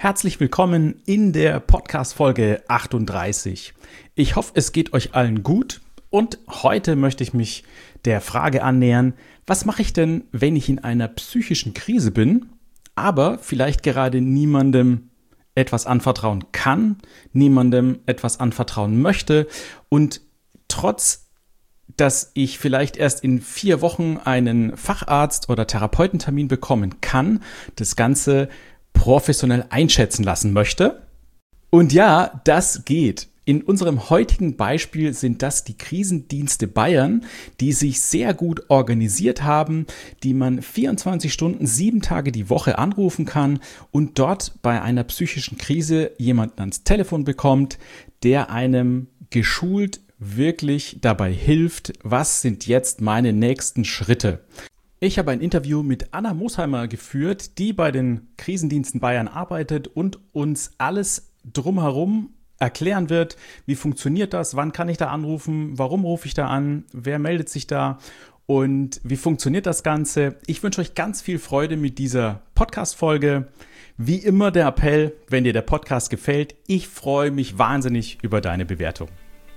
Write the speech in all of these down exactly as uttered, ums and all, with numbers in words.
Herzlich willkommen in der Podcast-Folge achtunddreißig. Ich hoffe, es geht euch allen gut und heute möchte ich mich der Frage annähern, was mache ich denn, wenn ich in einer psychischen Krise bin, aber vielleicht gerade niemandem etwas anvertrauen kann, niemandem etwas anvertrauen möchte und trotz, dass ich vielleicht erst in vier Wochen einen Facharzt- oder Therapeutentermin bekommen kann, das Ganze professionell einschätzen lassen möchte. Und ja, das geht. In unserem heutigen Beispiel sind das die Krisendienste Bayern, die sich sehr gut organisiert haben, die man vierundzwanzig Stunden, sieben Tage die Woche anrufen kann und dort bei einer psychischen Krise jemanden ans Telefon bekommt, der einem geschult wirklich dabei hilft, was sind jetzt meine nächsten Schritte. Ich habe ein Interview mit Anna Mosheimer geführt, die bei den Krisendiensten Bayern arbeitet und uns alles drumherum erklären wird. Wie funktioniert das? Wann kann ich da anrufen? Warum rufe ich da an? Wer meldet sich da? Und wie funktioniert das Ganze? Ich wünsche euch ganz viel Freude mit dieser Podcast-Folge. Wie immer der Appell, wenn dir der Podcast gefällt, ich freue mich wahnsinnig über deine Bewertung.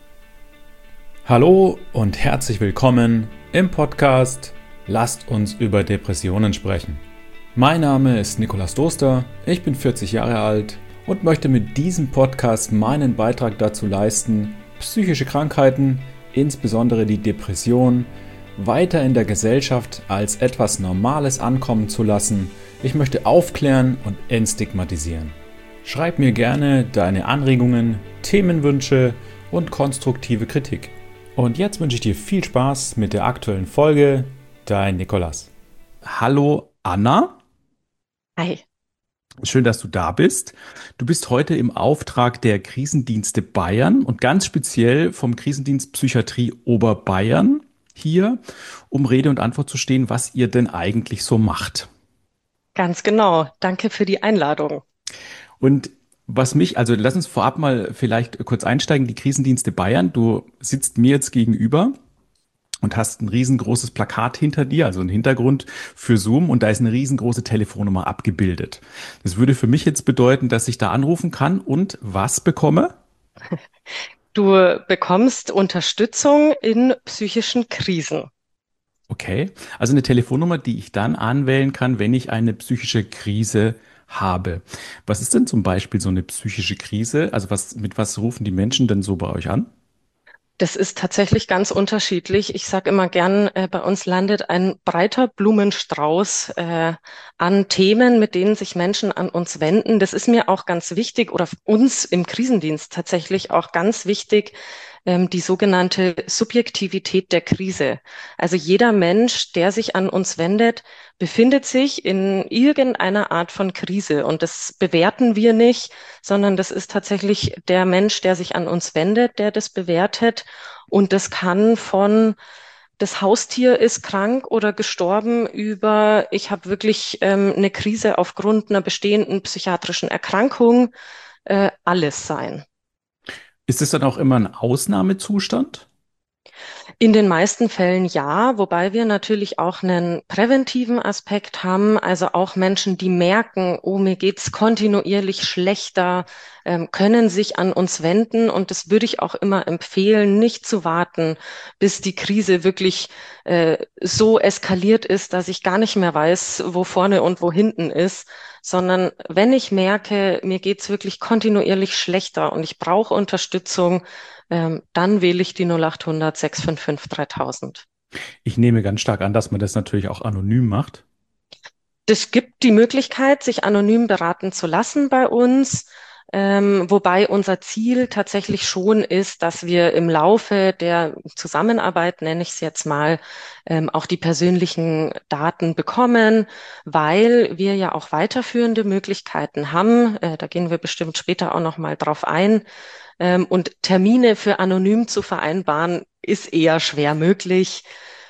Hallo und herzlich willkommen im Podcast Lasst uns über Depressionen sprechen. Mein Name ist Nikolaus Doster, ich bin vierzig Jahre alt und möchte mit diesem Podcast meinen Beitrag dazu leisten, psychische Krankheiten, insbesondere die Depression, weiter in der Gesellschaft als etwas Normales ankommen zu lassen. Ich möchte aufklären und entstigmatisieren. Schreib mir gerne deine Anregungen, Themenwünsche und konstruktive Kritik. Und jetzt wünsche ich dir viel Spaß mit der aktuellen Folge. Dein Nikolaus. Hallo Anna. Hi. Schön, dass du da bist. Du bist heute im Auftrag der Krisendienste Bayern und ganz speziell vom Krisendienst Psychiatrie Oberbayern hier, um Rede und Antwort zu stehen, was ihr denn eigentlich so macht. Ganz genau. Danke für die Einladung. Und was mich, also lass uns vorab mal vielleicht kurz einsteigen, die Krisendienste Bayern. Du sitzt mir jetzt gegenüber und hast ein riesengroßes Plakat hinter dir, also ein Hintergrund für Zoom und da ist eine riesengroße Telefonnummer abgebildet. Das würde für mich jetzt bedeuten, dass ich da anrufen kann und was bekomme? Du bekommst Unterstützung in psychischen Krisen. Okay, also eine Telefonnummer, die ich dann anwählen kann, wenn ich eine psychische Krise habe. Was ist denn zum Beispiel so eine psychische Krise? Also was, mit was rufen die Menschen denn so bei euch an? Das ist tatsächlich ganz unterschiedlich. Ich sage immer gern, äh, bei uns landet ein breiter Blumenstrauß äh, an Themen, mit denen sich Menschen an uns wenden. Das ist mir auch ganz wichtig oder uns im Krisendienst tatsächlich auch ganz wichtig, ähm, die sogenannte Subjektivität der Krise. Also jeder Mensch, der sich an uns wendet, befindet sich in irgendeiner Art von Krise. Und das bewerten wir nicht, sondern das ist tatsächlich der Mensch, der sich an uns wendet, der das bewertet. Und das kann von das Haustier ist krank oder gestorben über, ich habe wirklich ähm, eine Krise aufgrund einer bestehenden psychiatrischen Erkrankung, äh, alles sein. Ist es dann auch immer ein Ausnahmezustand? In den meisten Fällen ja, wobei wir natürlich auch einen präventiven Aspekt haben, also auch Menschen, die merken, oh, mir geht's kontinuierlich schlechter, ähm, können sich an uns wenden und das würde ich auch immer empfehlen, nicht zu warten, bis die Krise wirklich äh, so eskaliert ist, dass ich gar nicht mehr weiß, wo vorne und wo hinten ist, sondern wenn ich merke, mir geht's wirklich kontinuierlich schlechter und ich brauche Unterstützung, ähm, dann wähle ich die null acht hundert sechs fünf fünf dreitausend. Ich nehme ganz stark an, dass man das natürlich auch anonym macht. Es gibt die Möglichkeit, sich anonym beraten zu lassen bei uns, ähm, wobei unser Ziel tatsächlich schon ist, dass wir im Laufe der Zusammenarbeit, nenne ich es jetzt mal, ähm, auch die persönlichen Daten bekommen, weil wir ja auch weiterführende Möglichkeiten haben. Äh, da gehen wir bestimmt später auch noch mal drauf ein. Ähm, und Termine für anonym zu vereinbaren, ist eher schwer möglich.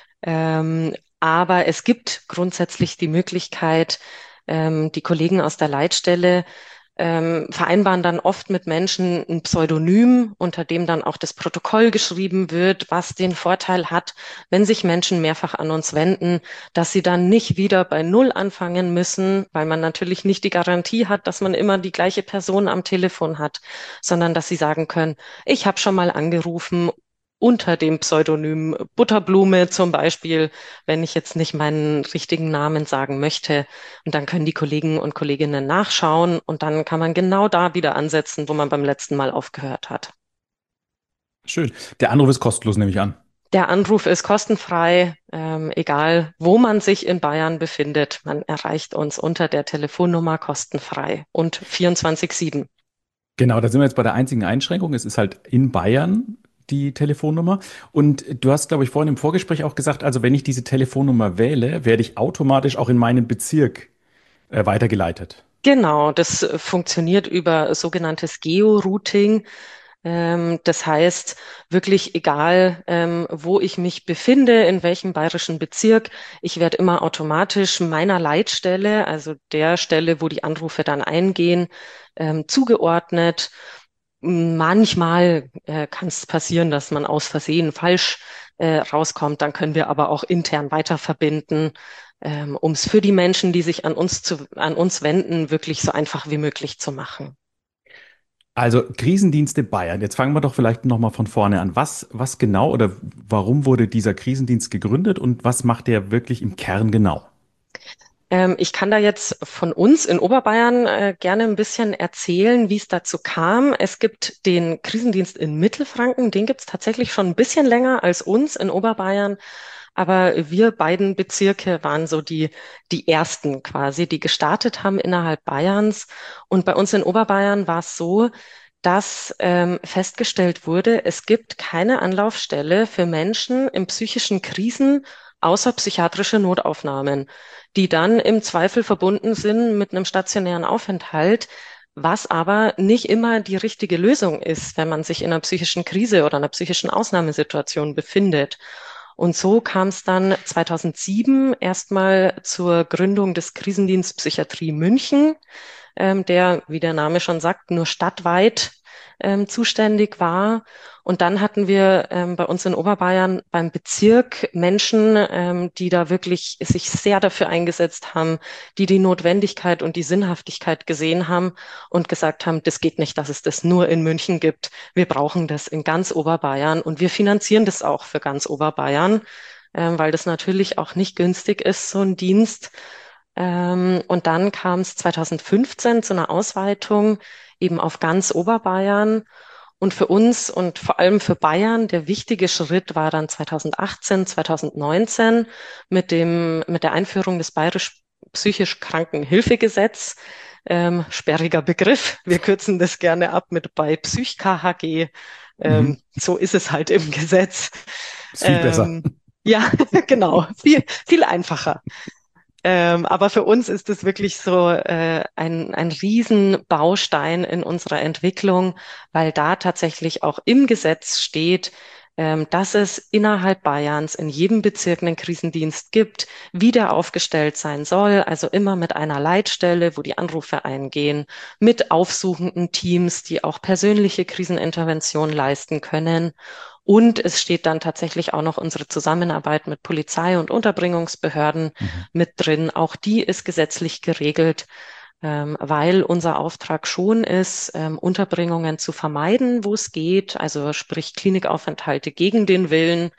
Ähm, aber es gibt grundsätzlich die Möglichkeit, ähm, die Kollegen aus der Leitstelle ähm, vereinbaren dann oft mit Menschen ein Pseudonym, unter dem dann auch das Protokoll geschrieben wird, was den Vorteil hat, wenn sich Menschen mehrfach an uns wenden, dass sie dann nicht wieder bei Null anfangen müssen, weil man natürlich nicht die Garantie hat, dass man immer die gleiche Person am Telefon hat, sondern dass sie sagen können, ich habe schon mal angerufen unter dem Pseudonym Butterblume zum Beispiel, wenn ich jetzt nicht meinen richtigen Namen sagen möchte. Und dann können die Kollegen und Kolleginnen nachschauen und dann kann man genau da wieder ansetzen, wo man beim letzten Mal aufgehört hat. Schön. Der Anruf ist kostenlos, nehme ich an. Der Anruf ist kostenfrei, ähm, egal wo man sich in Bayern befindet. Man erreicht uns unter der Telefonnummer kostenfrei und vierundzwanzig sieben. Genau, da sind wir jetzt bei der einzigen Einschränkung. Es ist halt in Bayern die Telefonnummer. Und du hast, glaube ich, vorhin im Vorgespräch auch gesagt, also wenn ich diese Telefonnummer wähle, werde ich automatisch auch in meinen Bezirk äh, weitergeleitet. Genau, das äh, funktioniert über sogenanntes Georouting. Ähm, das heißt, wirklich egal, ähm, wo ich mich befinde, in welchem bayerischen Bezirk, ich werde immer automatisch meiner Leitstelle, also der Stelle, wo die Anrufe dann eingehen, ähm, zugeordnet. Manchmal äh, kann es passieren, dass man aus Versehen falsch äh, rauskommt. Dann können wir aber auch intern weiter verbinden, ähm, um es für die Menschen, die sich an uns zu, an uns wenden, wirklich so einfach wie möglich zu machen. Also Krisendienste Bayern. Jetzt fangen wir doch vielleicht nochmal von vorne an. Was, was genau oder warum wurde dieser Krisendienst gegründet und was macht der wirklich im Kern genau? Ähm, ich kann da jetzt von uns in Oberbayern äh, gerne ein bisschen erzählen, wie es dazu kam. Es gibt den Krisendienst in Mittelfranken, den gibt es tatsächlich schon ein bisschen länger als uns in Oberbayern. Aber wir beiden Bezirke waren so die, die ersten quasi, die gestartet haben innerhalb Bayerns. Und bei uns in Oberbayern war es so, dass ähm, festgestellt wurde, es gibt keine Anlaufstelle für Menschen in psychischen Krisen außer psychiatrische Notaufnahmen, die dann im Zweifel verbunden sind mit einem stationären Aufenthalt, was aber nicht immer die richtige Lösung ist, wenn man sich in einer psychischen Krise oder einer psychischen Ausnahmesituation befindet. Und so kam es dann zweitausendsieben erstmal zur Gründung des Krisendienst Psychiatrie München, ähm, der, wie der Name schon sagt, nur stadtweit ähm, zuständig war. Und dann hatten wir ähm, bei uns in Oberbayern beim Bezirk Menschen, ähm, die da wirklich sich sehr dafür eingesetzt haben, die die Notwendigkeit und die Sinnhaftigkeit gesehen haben und gesagt haben, das geht nicht, dass es das nur in München gibt. Wir brauchen das in ganz Oberbayern und wir finanzieren das auch für ganz Oberbayern, ähm, weil das natürlich auch nicht günstig ist, so ein Dienst. Ähm, und dann kam es zweitausendfünfzehn zu einer Ausweitung eben auf ganz Oberbayern. Und für uns und vor allem für Bayern, der wichtige Schritt war dann zweitausendachtzehn, zweitausendneunzehn mit dem, mit der Einführung des Bayerisch Psychisch Krankenhilfegesetz. Ähm, sperriger Begriff. Wir kürzen das gerne ab mit bei Psych-K H G. Ähm, Mhm. so ist es halt im Gesetz. Ist viel besser. Ähm, ja, genau. Viel, viel einfacher. Ähm, aber für uns ist es wirklich so äh, ein, ein Riesenbaustein in unserer Entwicklung, weil da tatsächlich auch im Gesetz steht, ähm, dass es innerhalb Bayerns in jedem Bezirk einen Krisendienst gibt, wie der aufgestellt sein soll, also immer mit einer Leitstelle, wo die Anrufe eingehen, mit aufsuchenden Teams, die auch persönliche Krisenintervention leisten können. Und es steht dann tatsächlich auch noch unsere Zusammenarbeit mit Polizei und Unterbringungsbehörden Mhm. mit drin. Auch die ist gesetzlich geregelt, ähm, weil unser Auftrag schon ist, ähm, Unterbringungen zu vermeiden, wo es geht, also sprich Klinikaufenthalte gegen den Willen.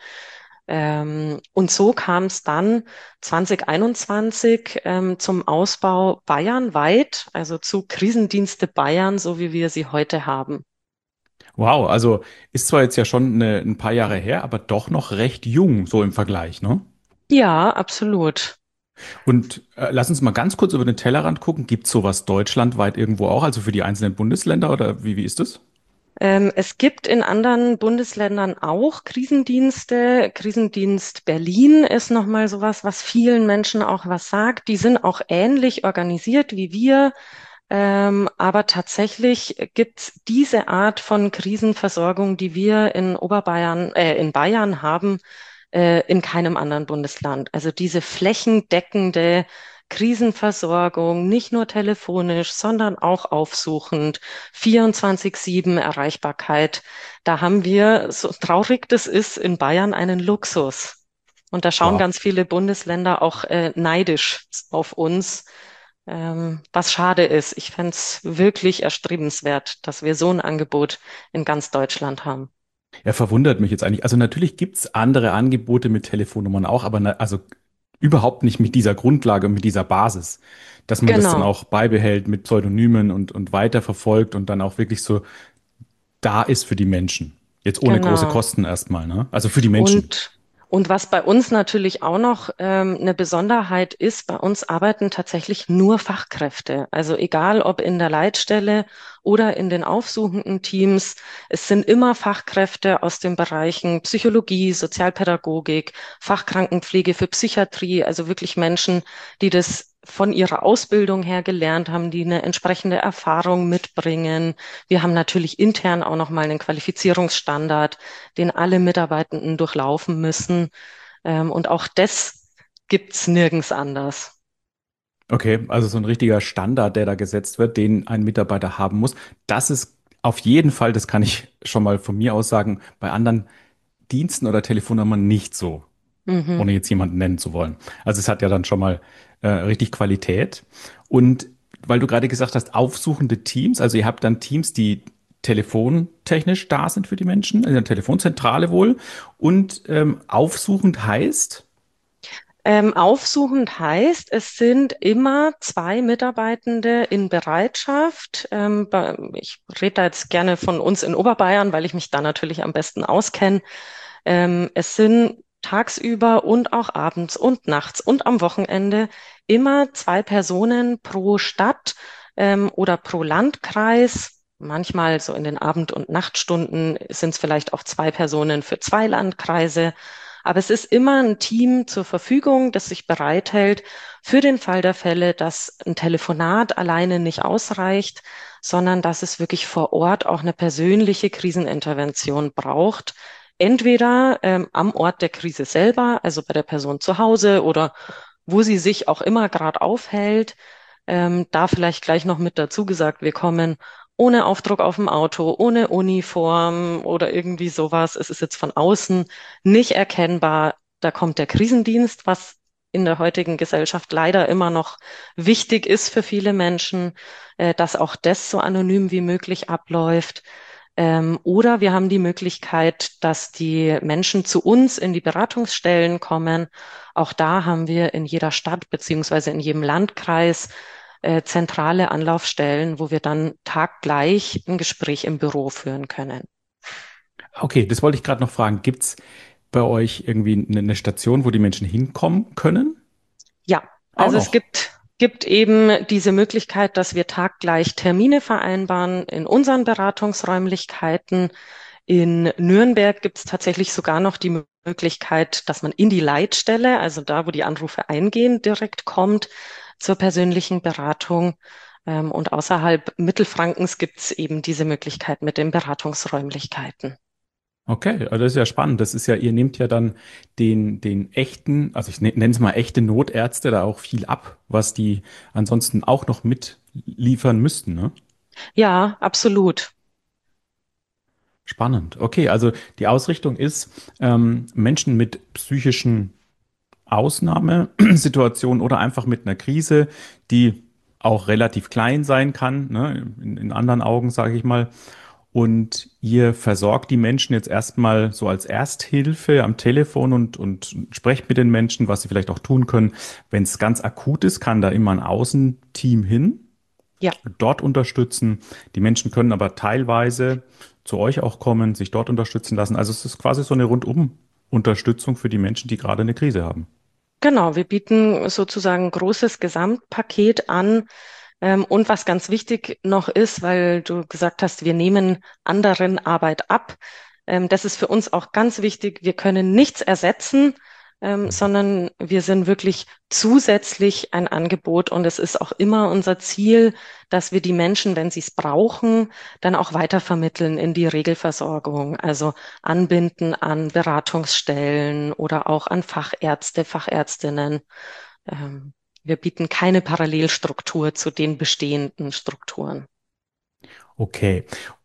Ähm, und so kam es dann zwanzig einundzwanzig ähm, zum Ausbau bayernweit, also zu Krisendienste Bayern, so wie wir sie heute haben. Wow, also ist zwar jetzt ja schon eine, ein paar Jahre her, aber doch noch recht jung, so im Vergleich, ne? Ja, absolut. Und äh, lass uns mal ganz kurz über den Tellerrand gucken. Gibt es sowas deutschlandweit irgendwo auch, also für die einzelnen Bundesländer oder wie, wie ist es? Ähm, es gibt in anderen Bundesländern auch Krisendienste. Krisendienst Berlin ist nochmal sowas, was vielen Menschen auch was sagt. Die sind auch ähnlich organisiert wie wir. Ähm, aber tatsächlich gibt's diese Art von Krisenversorgung, die wir in Oberbayern, äh, in Bayern haben, äh, in keinem anderen Bundesland. Also diese flächendeckende Krisenversorgung, nicht nur telefonisch, sondern auch aufsuchend, vierundzwanzig sieben Erreichbarkeit. Da haben wir, so traurig das ist, in Bayern einen Luxus. Und da schauen Wow. ganz viele Bundesländer auch äh, neidisch auf uns, ähm, was schade ist. Ich fände es wirklich erstrebenswert, dass wir so ein Angebot in ganz Deutschland haben. Er verwundert mich jetzt eigentlich. Also natürlich gibt's andere Angebote mit Telefonnummern auch, aber na, also überhaupt nicht mit dieser Grundlage und mit dieser Basis, dass man das dann Genau, auch beibehält mit Pseudonymen und, und weiterverfolgt und dann auch wirklich so da ist für die Menschen. Jetzt ohne große genau. Kosten erstmal, ne? Also für die Menschen. Und, und was bei uns natürlich auch noch ähm, eine Besonderheit ist, bei uns arbeiten tatsächlich nur Fachkräfte. Also egal ob in der Leitstelle oder in den aufsuchenden Teams, es sind immer Fachkräfte aus den Bereichen Psychologie, Sozialpädagogik, Fachkrankenpflege für Psychiatrie, also wirklich Menschen, die das von ihrer Ausbildung her gelernt haben, die eine entsprechende Erfahrung mitbringen. Wir haben natürlich intern auch noch mal einen Qualifizierungsstandard, den alle Mitarbeitenden durchlaufen müssen. Ähm, und auch das gibt's nirgends anders. Okay, also so ein richtiger Standard, der da gesetzt wird, den ein Mitarbeiter haben muss. Das ist auf jeden Fall, das kann ich schon mal von mir aus sagen, bei anderen Diensten oder Telefonnummern nicht so, Mhm. ohne jetzt jemanden nennen zu wollen. Also es hat ja dann schon mal äh, richtig Qualität. Und weil du gerade gesagt hast, aufsuchende Teams, also ihr habt dann Teams, die telefontechnisch da sind für die Menschen, in der Telefonzentrale wohl. Und ähm, aufsuchend heißt, Ähm, aufsuchend heißt, es sind immer zwei Mitarbeitende in Bereitschaft. Ähm, bei- ich rede da jetzt gerne von uns in Oberbayern, weil ich mich da natürlich am besten auskenne. Ähm, es sind tagsüber und auch abends und nachts und am Wochenende immer zwei Personen pro Stadt, ähm, oder pro Landkreis. Manchmal so in den Abend- und Nachtstunden sind es vielleicht auch zwei Personen für zwei Landkreise. Aber es ist immer ein Team zur Verfügung, das sich bereithält für den Fall der Fälle, dass ein Telefonat alleine nicht ausreicht, sondern dass es wirklich vor Ort auch eine persönliche Krisenintervention braucht. Entweder ähm, am Ort der Krise selber, also bei der Person zu Hause oder wo sie sich auch immer gerade aufhält. Ähm, da vielleicht gleich noch mit dazu gesagt, wir kommen ohne Aufdruck auf dem Auto, ohne Uniform oder irgendwie sowas. Es ist jetzt von außen nicht erkennbar. Da kommt der Krisendienst, was in der heutigen Gesellschaft leider immer noch wichtig ist für viele Menschen, äh, dass auch das so anonym wie möglich abläuft. Ähm, oder wir haben die Möglichkeit, dass die Menschen zu uns in die Beratungsstellen kommen. Auch da haben wir in jeder Stadt beziehungsweise in jedem Landkreis äh, zentrale Anlaufstellen, wo wir dann taggleich ein Gespräch im Büro führen können. okay, das wollte ich gerade noch fragen, gibt's bei euch irgendwie eine eine Station, wo die Menschen hinkommen können? Ja, Auch also es noch. gibt, gibt eben diese Möglichkeit, dass wir taggleich Termine vereinbaren in unseren Beratungsräumlichkeiten. In Nürnberg gibt es tatsächlich sogar noch die Möglichkeit, dass man in die Leitstelle, also da, wo die Anrufe eingehen, direkt kommt zur persönlichen Beratung. Ähm, Und außerhalb Mittelfrankens gibt es eben diese Möglichkeit mit den Beratungsräumlichkeiten. Okay, also das ist ja spannend. Das ist ja, ihr nehmt ja dann den, den echten, also ich nenne es mal echte Notärzte da auch viel ab, was die ansonsten auch noch mitliefern müssten, ne? Ja, absolut. Spannend. Okay, also die Ausrichtung ist, ähm, Menschen mit psychischen Ausnahmesituationen oder einfach mit einer Krise, die auch relativ klein sein kann, ne? In, in anderen Augen, sage ich mal. Und ihr versorgt die Menschen jetzt erstmal so als Ersthilfe am Telefon und, und sprecht mit den Menschen, was sie vielleicht auch tun können. Wenn es ganz akut ist, kann da immer ein Außenteam hin, Ja. dort unterstützen. Die Menschen können aber teilweise zu euch auch kommen, sich dort unterstützen lassen. Also es ist quasi so eine Rundum-Unterstützung für die Menschen, die gerade eine Krise haben. Genau, wir bieten sozusagen ein großes Gesamtpaket an. Ähm, und was ganz wichtig noch ist, weil du gesagt hast, wir nehmen anderen Arbeit ab. Ähm, das ist für uns auch ganz wichtig. Wir können nichts ersetzen, ähm, sondern wir sind wirklich zusätzlich ein Angebot. Und es ist auch immer unser Ziel, dass wir die Menschen, wenn sie es brauchen, dann auch weitervermitteln in die Regelversorgung. Also anbinden an Beratungsstellen oder auch an Fachärzte, Fachärztinnen. Ähm, Wir bieten keine Parallelstruktur zu den bestehenden Strukturen. Okay.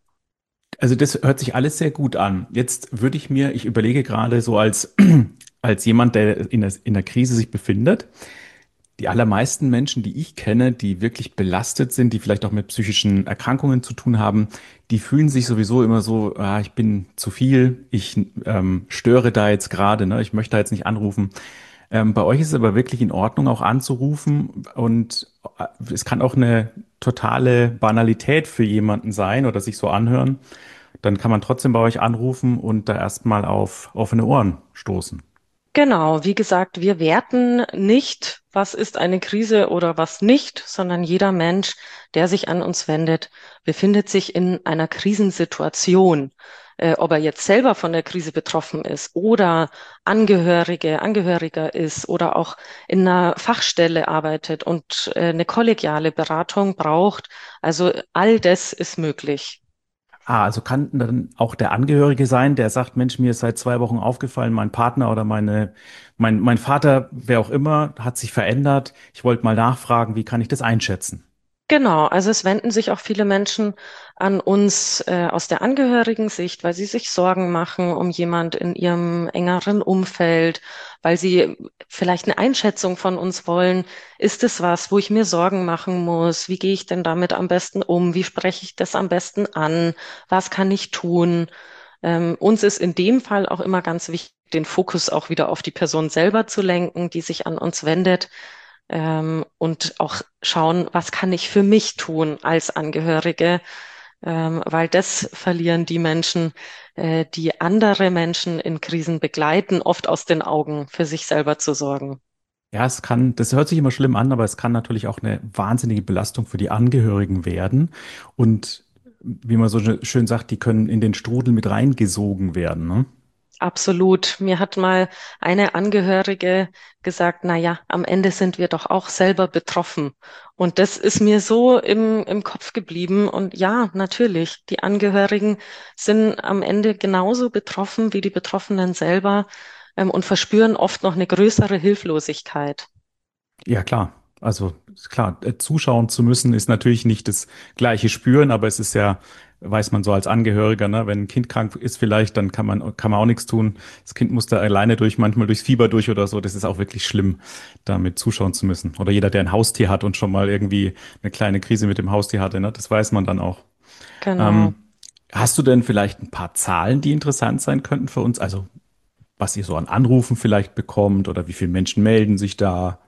Also das hört sich alles sehr gut an. Jetzt würde ich mir, ich überlege gerade so als, als jemand, der in der, in der Krise sich befindet, die allermeisten Menschen, die ich kenne, die wirklich belastet sind, die vielleicht auch mit psychischen Erkrankungen zu tun haben, die fühlen sich sowieso immer so, ah, ich bin zu viel, ich ähm, störe da jetzt gerade, ne, ich möchte da jetzt nicht anrufen. Ähm, bei euch ist es aber wirklich in Ordnung, auch anzurufen und äh, es kann auch eine totale Banalität für jemanden sein oder sich so anhören. Dann kann man trotzdem bei euch anrufen und da erstmal auf offene Ohren stoßen. Genau, wie gesagt, wir werten nicht, was ist eine Krise oder was nicht, sondern jeder Mensch, der sich an uns wendet, befindet sich in einer Krisensituation. Äh, ob er jetzt selber von der Krise betroffen ist oder Angehörige, Angehöriger ist oder auch in einer Fachstelle arbeitet und äh, eine kollegiale Beratung braucht. Also all das ist möglich. Ah, also kann dann auch der Angehörige sein, der sagt, Mensch, mir ist seit zwei Wochen aufgefallen, mein Partner oder meine, mein, mein Vater, wer auch immer, hat sich verändert. Ich wollte mal nachfragen, wie kann ich das einschätzen? Genau, also es wenden sich auch viele Menschen an uns äh, aus der Angehörigensicht, weil sie sich Sorgen machen um jemand in ihrem engeren Umfeld, weil sie vielleicht eine Einschätzung von uns wollen. Ist es was, wo ich mir Sorgen machen muss? Wie gehe ich denn damit am besten um? Wie spreche ich das am besten an? Was kann ich tun? Ähm, uns ist in dem Fall auch immer ganz wichtig, den Fokus auch wieder auf die Person selber zu lenken, die sich an uns wendet, ähm, und auch schauen, was kann ich für mich tun als Angehörige, ähm, weil das verlieren die Menschen, äh, die andere Menschen in Krisen begleiten, oft aus den Augen, für sich selber zu sorgen. Ja, es kann, das hört sich immer schlimm an, aber es kann natürlich auch eine wahnsinnige Belastung für die Angehörigen werden. Und wie man so schön sagt, die können in den Strudel mit reingesogen werden, ne? Absolut. Mir hat mal eine Angehörige gesagt, na ja, am Ende sind wir doch auch selber betroffen. Und das ist mir so im, im Kopf geblieben. Und ja, natürlich, die Angehörigen sind am Ende genauso betroffen wie die Betroffenen selber, ähm, und verspüren oft noch eine größere Hilflosigkeit. Ja, klar. Also ist klar, äh, zuschauen zu müssen ist natürlich nicht das gleiche Spüren, aber es ist ja, weiß man so als Angehöriger, ne, wenn ein Kind krank ist vielleicht, dann kann man kann man auch nichts tun. Das Kind muss da alleine durch, manchmal durchs Fieber durch oder so. Das ist auch wirklich schlimm, damit zuschauen zu müssen. Oder jeder, der ein Haustier hat und schon mal irgendwie eine kleine Krise mit dem Haustier hatte, ne, das weiß man dann auch. Genau. Ähm, hast du denn vielleicht ein paar Zahlen, die interessant sein könnten für uns? Also was ihr so an Anrufen vielleicht bekommt oder wie viele Menschen melden sich da?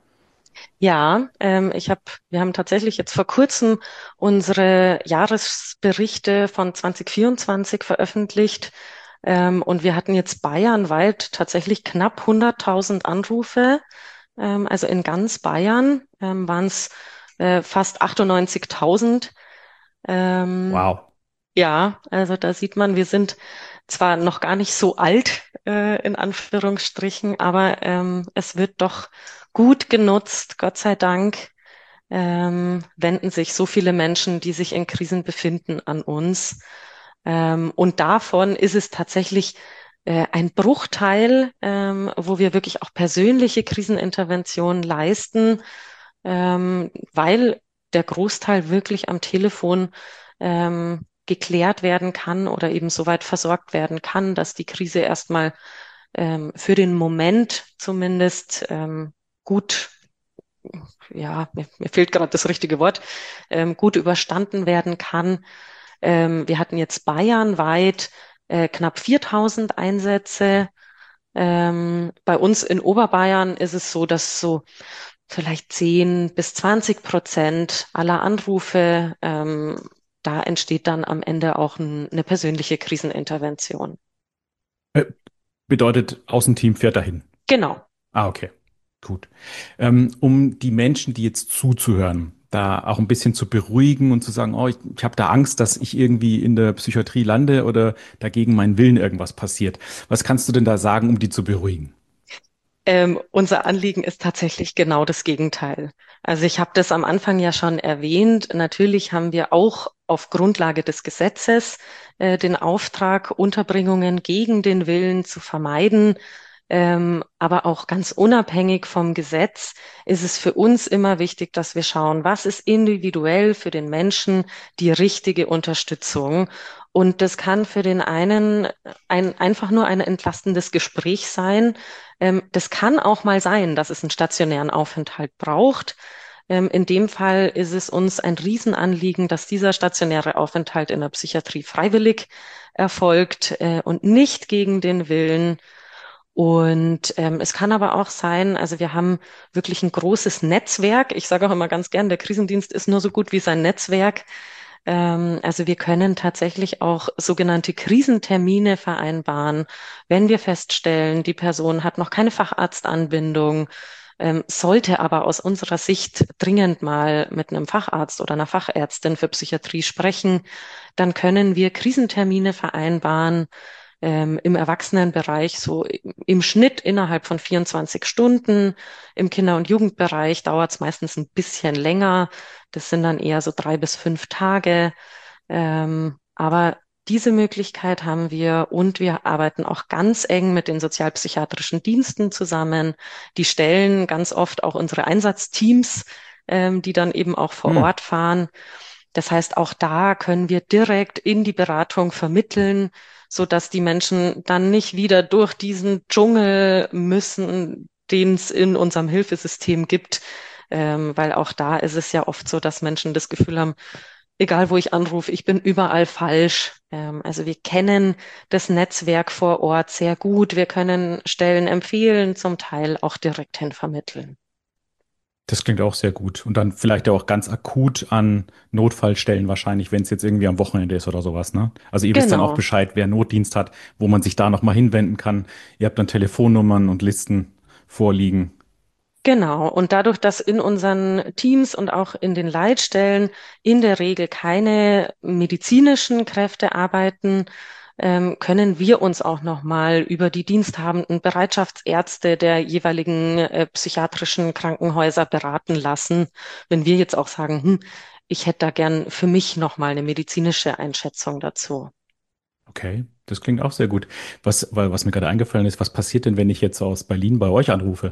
Ja, ähm, ich habe, wir haben tatsächlich jetzt vor kurzem unsere Jahresberichte von zwanzig vierundzwanzig veröffentlicht. Ähm, und wir hatten jetzt bayernweit tatsächlich knapp hunderttausend Anrufe. Ähm, also in ganz Bayern ähm, waren es äh, fast achtundneunzigtausend. Ähm, Wow. ja, also da sieht man, wir sind zwar noch gar nicht so alt, äh, in Anführungsstrichen, aber ähm, es wird doch gut genutzt, Gott sei Dank. Ähm, wenden sich so viele Menschen, die sich in Krisen befinden, an uns. Ähm, und davon ist es tatsächlich äh, ein Bruchteil, ähm, wo wir wirklich auch persönliche Kriseninterventionen leisten, ähm, weil der Großteil wirklich am Telefon ähm, geklärt werden kann oder eben so weit versorgt werden kann, dass die Krise erstmal ähm, für den Moment zumindest ähm, gut, ja, mir, mir fehlt gerade das richtige Wort, ähm, gut überstanden werden kann. Ähm, wir hatten jetzt bayernweit äh, knapp viertausend Einsätze. Ähm, bei uns in Oberbayern ist es so, dass so vielleicht zehn bis zwanzig Prozent aller Anrufe, ähm, da entsteht dann am Ende auch ein, eine persönliche Krisenintervention. Äh, bedeutet, Außenteam fährt dahin. Genau. Ah, okay. Gut. Ähm, um die Menschen, die jetzt zuzuhören, da auch ein bisschen zu beruhigen und zu sagen, oh, ich, ich habe da Angst, dass ich irgendwie in der Psychiatrie lande oder dagegen meinen Willen irgendwas passiert. Was kannst du denn da sagen, um die zu beruhigen? Ähm, unser Anliegen ist tatsächlich genau das Gegenteil. Also ich habe das am Anfang ja schon erwähnt. Natürlich haben wir auch auf Grundlage des Gesetzes äh, den Auftrag, Unterbringungen gegen den Willen zu vermeiden. Ähm, aber auch ganz unabhängig vom Gesetz ist es für uns immer wichtig, dass wir schauen, was ist individuell für den Menschen die richtige Unterstützung. Und das kann für den einen ein, einfach nur ein entlastendes Gespräch sein. Ähm, das kann auch mal sein, dass es einen stationären Aufenthalt braucht. Ähm, in dem Fall ist es uns ein Riesenanliegen, dass dieser stationäre Aufenthalt in der Psychiatrie freiwillig erfolgt, äh, und nicht gegen den Willen. Und ähm, es kann aber auch sein, also wir haben wirklich ein großes Netzwerk. Ich sage auch immer ganz gern, der Krisendienst ist nur so gut wie sein Netzwerk. Ähm, also wir können tatsächlich auch sogenannte Krisentermine vereinbaren, wenn wir feststellen, die Person hat noch keine Facharztanbindung, ähm, sollte aber aus unserer Sicht dringend mal mit einem Facharzt oder einer Fachärztin für Psychiatrie sprechen, dann können wir Krisentermine vereinbaren, ähm, im Erwachsenenbereich so im Schnitt innerhalb von vierundzwanzig Stunden. Im Kinder- und Jugendbereich dauert es meistens ein bisschen länger. Das sind dann eher so drei bis fünf Tage. Ähm, aber diese Möglichkeit haben wir und wir arbeiten auch ganz eng mit den sozialpsychiatrischen Diensten zusammen. Die stellen ganz oft auch unsere Einsatzteams, ähm, die dann eben auch vor Hm. Ort fahren. Das heißt, auch da können wir direkt in die Beratung vermitteln, so dass die Menschen dann nicht wieder durch diesen Dschungel müssen, den es in unserem Hilfesystem gibt. Ähm, weil auch da ist es ja oft so, dass Menschen das Gefühl haben, egal wo ich anrufe, ich bin überall falsch. Ähm, also wir kennen das Netzwerk vor Ort sehr gut. Wir können Stellen empfehlen, zum Teil auch direkt hin vermitteln. Das klingt auch sehr gut. Und dann vielleicht ja auch ganz akut an Notfallstellen wahrscheinlich, wenn es jetzt irgendwie am Wochenende ist oder sowas, ne? Also ihr wisst dann auch Genau. Bescheid, wer Notdienst hat, wo man sich da nochmal hinwenden kann. Ihr habt dann Telefonnummern und Listen vorliegen. Genau. Und dadurch, dass in unseren Teams und auch in den Leitstellen in der Regel keine medizinischen Kräfte arbeiten, ähm, können wir uns auch nochmal über die diensthabenden Bereitschaftsärzte der jeweiligen äh, psychiatrischen Krankenhäuser beraten lassen, wenn wir jetzt auch sagen, hm, ich hätte da gern für mich nochmal eine medizinische Einschätzung dazu. Okay, das klingt auch sehr gut. Was, weil, was mir gerade eingefallen ist, was passiert denn, wenn ich jetzt aus Berlin bei euch anrufe?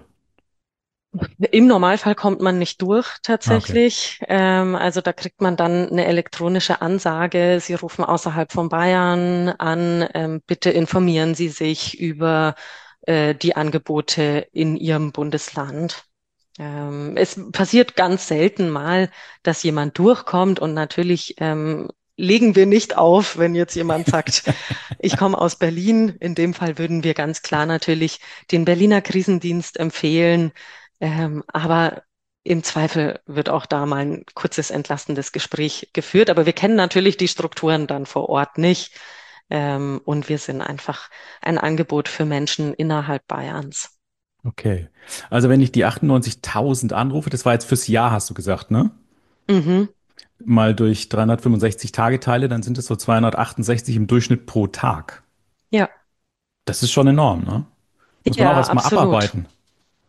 Im Normalfall kommt man nicht durch Ah, okay. tatsächlich. Ähm, also da kriegt man dann eine elektronische Ansage. Sie rufen außerhalb von Bayern an. Ähm, bitte informieren Sie sich über äh, die Angebote in Ihrem Bundesland. Ähm, es passiert ganz selten mal, dass jemand durchkommt und natürlich ähm, legen wir nicht auf, wenn jetzt jemand sagt, ich komme aus Berlin. In dem Fall würden wir ganz klar natürlich den Berliner Krisendienst empfehlen. Ähm, aber im Zweifel wird auch da mal ein kurzes entlastendes Gespräch geführt. Aber wir kennen natürlich die Strukturen dann vor Ort nicht. Ähm, und wir sind einfach ein Angebot für Menschen innerhalb Bayerns. Okay. Also wenn ich die achtundneunzigtausend anrufe, das war jetzt fürs Jahr, hast du gesagt, ne? Mhm. Mal durch dreihundertfünfundsechzig Tage teile, dann sind es so zweihundertachtundsechzig im Durchschnitt pro Tag. Ja, Das ist schon enorm, ne? Muss man auch ja, erstmal absolut. abarbeiten.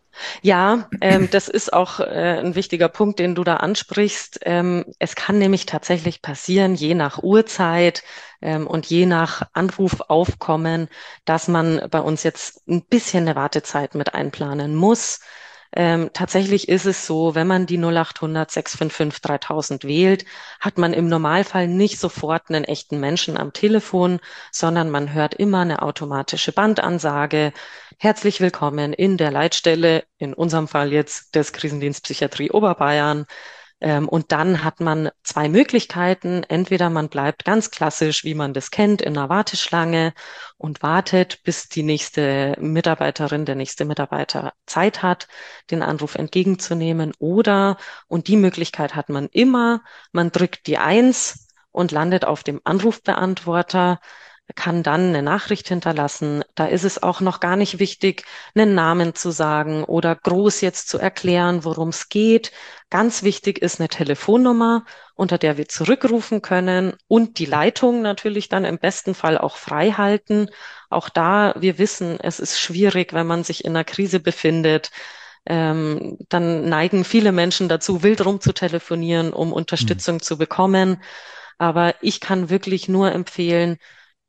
Ja, ähm, das ist auch äh, ein wichtiger Punkt, den du da ansprichst. Ähm, es kann nämlich tatsächlich passieren, je nach Uhrzeit ähm, und je nach Anrufaufkommen, dass man bei uns jetzt ein bisschen eine Wartezeit mit einplanen muss. Ähm, tatsächlich ist es so, wenn man die null acht hundert sechs fünf fünf dreitausend wählt, hat man im Normalfall nicht sofort einen echten Menschen am Telefon, sondern man hört immer eine automatische Bandansage. Herzlich willkommen in der Leitstelle, in unserem Fall jetzt des Krisendienst Psychiatrie Oberbayern. Ähm, und dann hat man zwei Möglichkeiten. Entweder man bleibt ganz klassisch, wie man das kennt, in einer Warteschlange und wartet, bis die nächste Mitarbeiterin, der nächste Mitarbeiter Zeit hat, den Anruf entgegenzunehmen. Oder, und die Möglichkeit hat man immer, man drückt die Eins und landet auf dem Anrufbeantworter, kann dann eine Nachricht hinterlassen. Da ist es auch noch gar nicht wichtig, einen Namen zu sagen oder groß jetzt zu erklären, worum es geht. Ganz wichtig ist eine Telefonnummer, unter der wir zurückrufen können und die Leitung natürlich dann im besten Fall auch frei halten. Auch da, wir wissen, es ist schwierig, wenn man sich in einer Krise befindet. Ähm, dann neigen viele Menschen dazu, wild rum zu telefonieren, um Hm. Unterstützung zu bekommen. Aber ich kann wirklich nur empfehlen,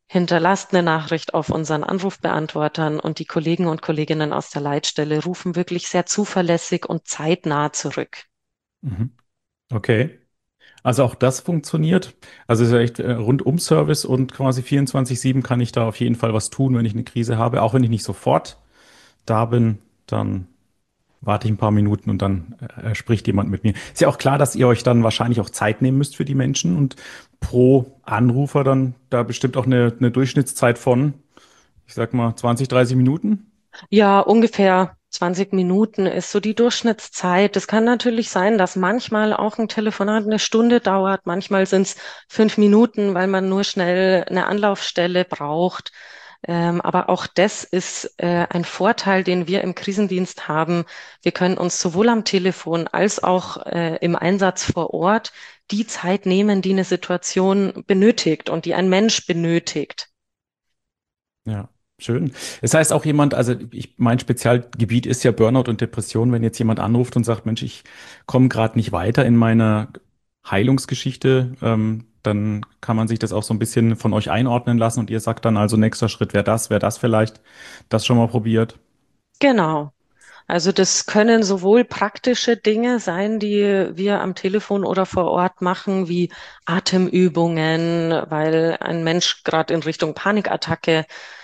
hinterlasst eine Nachricht auf unseren Anrufbeantwortern und die Kollegen und Kolleginnen aus der Leitstelle rufen wirklich sehr zuverlässig und zeitnah zurück. Mhm. Okay. Also auch das funktioniert. Also es ist ja echt äh, Rundum-Service und quasi vierundzwanzig sieben kann ich da auf jeden Fall was tun, wenn ich eine Krise habe. Auch wenn ich nicht sofort da bin, dann warte ich ein paar Minuten und dann äh, spricht jemand mit mir. Ist ja auch klar, dass ihr euch dann wahrscheinlich auch Zeit nehmen müsst für die Menschen und pro Anrufer dann da bestimmt auch eine, eine Durchschnittszeit von, ich sag mal, zwanzig, dreißig Minuten. Ja, ungefähr zwanzig Minuten ist so die Durchschnittszeit. Es kann natürlich sein, dass manchmal auch ein Telefonat eine Stunde dauert. Manchmal sind es fünf Minuten, weil man nur schnell eine Anlaufstelle braucht. Ähm, aber auch das ist äh, ein Vorteil, den wir im Krisendienst haben. Wir können uns sowohl am Telefon als auch äh, im Einsatz vor Ort die Zeit nehmen, die eine Situation benötigt und die ein Mensch benötigt. Ja, schön. Es heißt auch jemand, also ich, mein Spezialgebiet ist ja Burnout und Depression. Wenn jetzt jemand anruft und sagt, Mensch, ich komme gerade nicht weiter in meiner Heilungsgeschichte, ähm, dann kann man sich das auch so ein bisschen von euch einordnen lassen und ihr sagt dann also, nächster Schritt wäre das, wäre das vielleicht, das schon mal probiert. Genau. Also das können sowohl praktische Dinge sein, die wir am Telefon oder vor Ort machen, wie Atemübungen, weil ein Mensch gerade in Richtung Panikattacke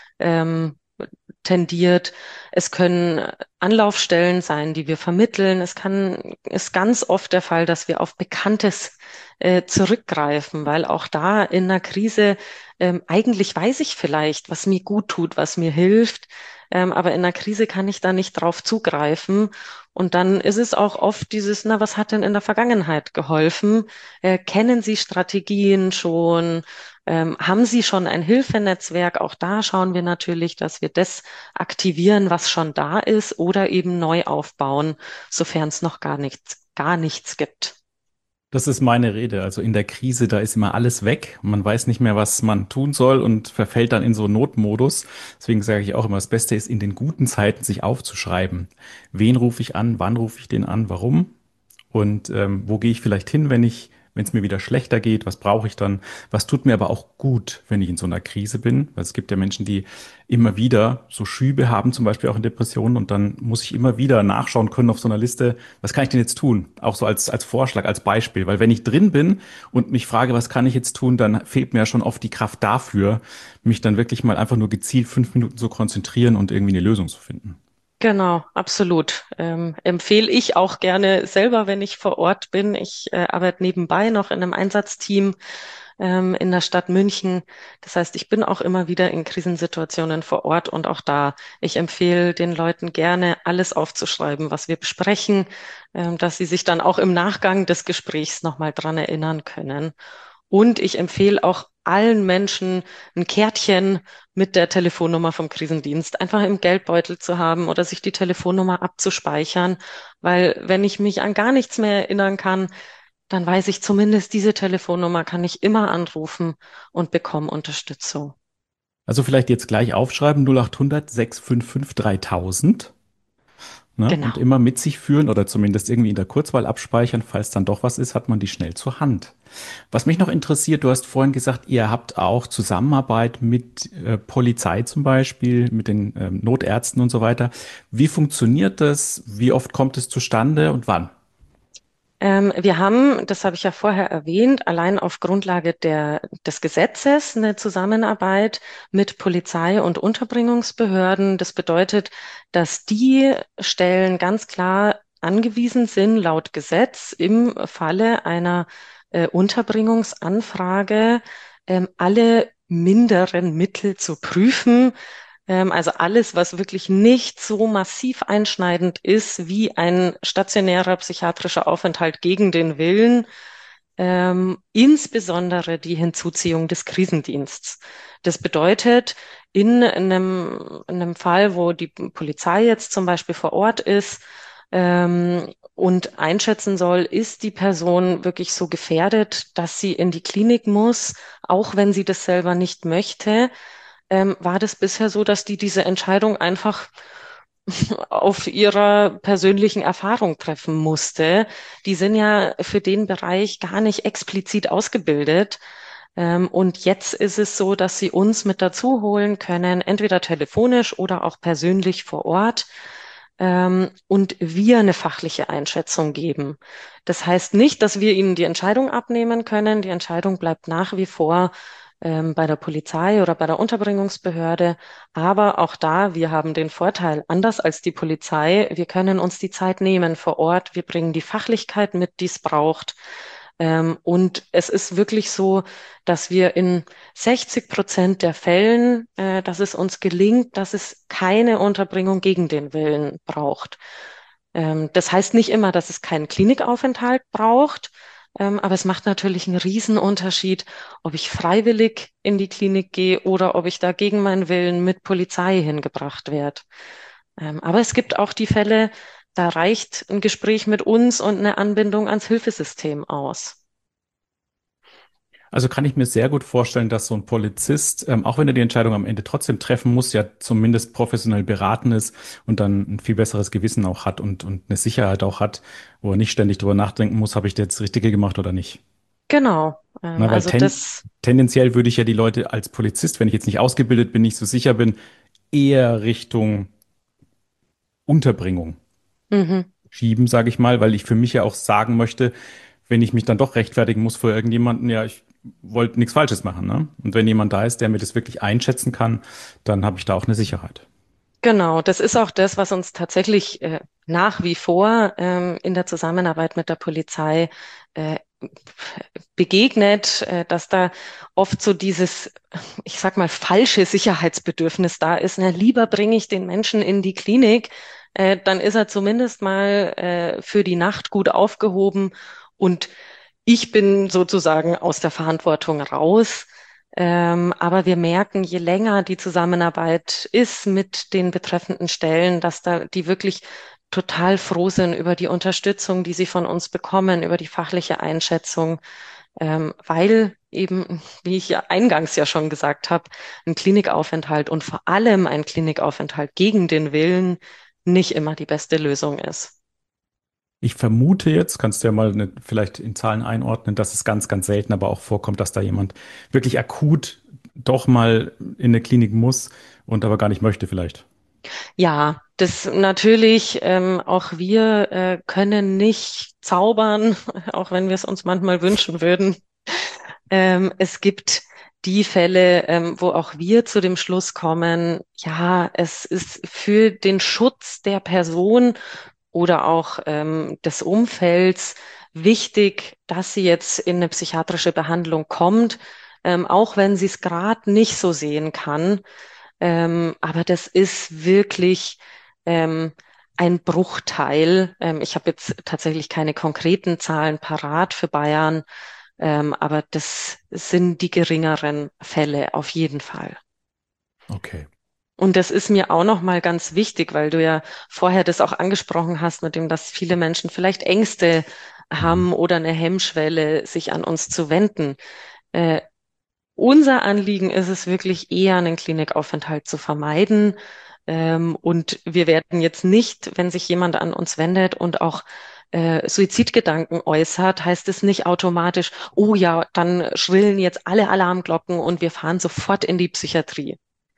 ähm, tendiert. Es können Anlaufstellen sein, die wir vermitteln. Es kann, ist ganz oft der Fall, dass wir auf Bekanntes äh, zurückgreifen, weil auch da in einer Krise ähm, eigentlich weiß ich vielleicht, was mir gut tut, was mir hilft. Ähm, aber in einer Krise kann ich da nicht drauf zugreifen. Und dann ist es auch oft dieses, na, was hat denn in der Vergangenheit geholfen? Äh, kennen Sie Strategien schon? Ähm, haben Sie schon ein Hilfenetzwerk? Auch da schauen wir natürlich, dass wir das aktivieren, was schon da ist, oder eben neu aufbauen, sofern es noch gar nichts, gar nichts gibt. Das ist meine Rede. Also in der Krise, da ist immer alles weg. Man weiß nicht mehr, was man tun soll und verfällt dann in so Notmodus. Deswegen sage ich auch immer, das Beste ist, in den guten Zeiten sich aufzuschreiben. Wen rufe ich an? Wann rufe ich den an? Warum? Und ähm, wo gehe ich vielleicht hin, wenn ich, wenn es mir wieder schlechter geht? Was brauche ich dann? Was tut mir aber auch gut, wenn ich in so einer Krise bin? Weil es gibt ja Menschen, die immer wieder so Schübe haben, zum Beispiel auch in Depressionen. Und dann muss ich immer wieder nachschauen können auf so einer Liste, was kann ich denn jetzt tun? Auch so als, als Vorschlag, als Beispiel. Weil wenn ich drin bin und mich frage, was kann ich jetzt tun, dann fehlt mir ja schon oft die Kraft dafür, mich dann wirklich mal einfach nur gezielt fünf Minuten zu konzentrieren und irgendwie eine Lösung zu finden. Genau, absolut. Ähm, empfehle ich auch gerne selber, wenn ich vor Ort bin. Ich äh, arbeite nebenbei noch in einem Einsatzteam ähm, in der Stadt München. Das heißt, ich bin auch immer wieder in Krisensituationen vor Ort und auch da. Ich empfehle den Leuten gerne, alles aufzuschreiben, was wir besprechen, ähm, dass sie sich dann auch im Nachgang des Gesprächs nochmal dran erinnern können. Und ich empfehle auch allen Menschen ein Kärtchen mit der Telefonnummer vom Krisendienst einfach im Geldbeutel zu haben oder sich die Telefonnummer abzuspeichern, weil wenn ich mich an gar nichts mehr erinnern kann, dann weiß ich zumindest, diese Telefonnummer kann ich immer anrufen und bekomme Unterstützung. Also vielleicht jetzt gleich aufschreiben, null acht hundert sechs fünf fünf dreitausend. Ne? Und Genau. immer mit sich führen oder zumindest irgendwie in der Kurzwahl abspeichern. Falls dann doch was ist, hat man die schnell zur Hand. Was mich noch interessiert, du hast vorhin gesagt, ihr habt auch Zusammenarbeit mit äh, Polizei zum Beispiel, mit den ähm, Notärzten und so weiter. Wie funktioniert das? Wie oft kommt es zustande und wann? Ähm, wir haben, das habe ich ja vorher erwähnt, allein auf Grundlage der, des Gesetzes eine Zusammenarbeit mit Polizei und Unterbringungsbehörden. Das bedeutet, dass die Stellen ganz klar angewiesen sind, laut Gesetz im Falle einer äh, Unterbringungsanfrage ähm, alle minderen Mittel zu prüfen, ähm, also alles, was wirklich nicht so massiv einschneidend ist wie ein stationärer psychiatrischer Aufenthalt gegen den Willen, ähm, insbesondere die Hinzuziehung des Krisendiensts. Das bedeutet, in einem, in einem Fall, wo die Polizei jetzt zum Beispiel vor Ort ist, ähm, und einschätzen soll, ist die Person wirklich so gefährdet, dass sie in die Klinik muss, auch wenn sie das selber nicht möchte, ähm, war das bisher so, dass die diese Entscheidung einfach auf ihrer persönlichen Erfahrung treffen musste. Die sind ja für den Bereich gar nicht explizit ausgebildet. Ähm, und jetzt ist es so, dass Sie uns mit dazu holen können, entweder telefonisch oder auch persönlich vor Ort, ähm, und wir eine fachliche Einschätzung geben. Das heißt nicht, dass wir Ihnen die Entscheidung abnehmen können. Die Entscheidung bleibt nach wie vor ähm, bei der Polizei oder bei der Unterbringungsbehörde. Aber auch da, wir haben den Vorteil, anders als die Polizei, wir können uns die Zeit nehmen vor Ort. Wir bringen die Fachlichkeit mit, die es braucht. Ähm, und es ist wirklich so, dass wir in sechzig Prozent der Fällen, äh, dass es uns gelingt, dass es keine Unterbringung gegen den Willen braucht. Ähm, das heißt nicht immer, dass es keinen Klinikaufenthalt braucht, ähm, aber es macht natürlich einen Riesenunterschied, ob ich freiwillig in die Klinik gehe oder ob ich da gegen meinen Willen mit Polizei hingebracht werde. Ähm, aber es gibt auch die Fälle, da reicht ein Gespräch mit uns und eine Anbindung ans Hilfesystem aus. Also kann ich mir sehr gut vorstellen, dass so ein Polizist, ähm, auch wenn er die Entscheidung am Ende trotzdem treffen muss, ja zumindest professionell beraten ist und dann ein viel besseres Gewissen auch hat und, und eine Sicherheit auch hat, wo er nicht ständig drüber nachdenken muss, habe ich das Richtige gemacht oder nicht. Genau. Ähm, Na, weil also ten, das, tendenziell würde ich ja die Leute als Polizist, wenn ich jetzt nicht ausgebildet bin, nicht so sicher bin, eher Richtung Unterbringung mhm. schieben, sage ich mal, weil ich für mich ja auch sagen möchte, wenn ich mich dann doch rechtfertigen muss vor irgendjemanden, ja, ich wollte nichts Falsches machen, ne? Und wenn jemand da ist, der mir das wirklich einschätzen kann, dann habe ich da auch eine Sicherheit. Genau, das ist auch das, was uns tatsächlich äh, nach wie vor ähm, in der Zusammenarbeit mit der Polizei äh, begegnet, äh, dass da oft so dieses, ich sag mal, falsche Sicherheitsbedürfnis da ist. Na, lieber bringe ich den Menschen in die Klinik, äh, dann ist er zumindest mal äh, für die Nacht gut aufgehoben und ich bin sozusagen aus der Verantwortung raus. Ähm, aber wir merken, je länger die Zusammenarbeit ist mit den betreffenden Stellen, dass da die wirklich total froh sind über die Unterstützung, die sie von uns bekommen, über die fachliche Einschätzung, ähm, weil eben, wie ich ja eingangs ja schon gesagt habe, ein Klinikaufenthalt und vor allem ein Klinikaufenthalt gegen den Willen nicht immer die beste Lösung ist. Ich vermute jetzt, kannst du ja mal eine, vielleicht in Zahlen einordnen, dass es ganz, ganz selten aber auch vorkommt, dass da jemand wirklich akut doch mal in eine Klinik muss und aber gar nicht möchte vielleicht. Ja, das natürlich, ähm, auch wir äh, können nicht zaubern, auch wenn wir es uns manchmal wünschen würden. Ähm, es gibt die Fälle, ähm, wo auch wir zu dem Schluss kommen, ja, es ist für den Schutz der Person oder auch ähm, des Umfelds wichtig, dass sie jetzt in eine psychiatrische Behandlung kommt, ähm, auch wenn sie es gerade nicht so sehen kann. Ähm, aber das ist wirklich ähm, ein Bruchteil. Ähm, ich habe jetzt tatsächlich keine konkreten Zahlen parat für Bayern, ähm, aber das sind die geringeren Fälle auf jeden Fall. Okay. Und das ist mir auch noch mal ganz wichtig, weil du ja vorher das auch angesprochen hast, mit dem, dass viele Menschen vielleicht Ängste Mhm. haben oder eine Hemmschwelle, sich an uns zu wenden. Äh, Unser Anliegen ist es wirklich eher, einen Klinikaufenthalt zu vermeiden. Ähm, und wir werden jetzt nicht, wenn sich jemand an uns wendet und auch äh, Suizidgedanken äußert, heißt es nicht automatisch, oh ja, dann schrillen jetzt alle Alarmglocken und wir fahren sofort in die Psychiatrie.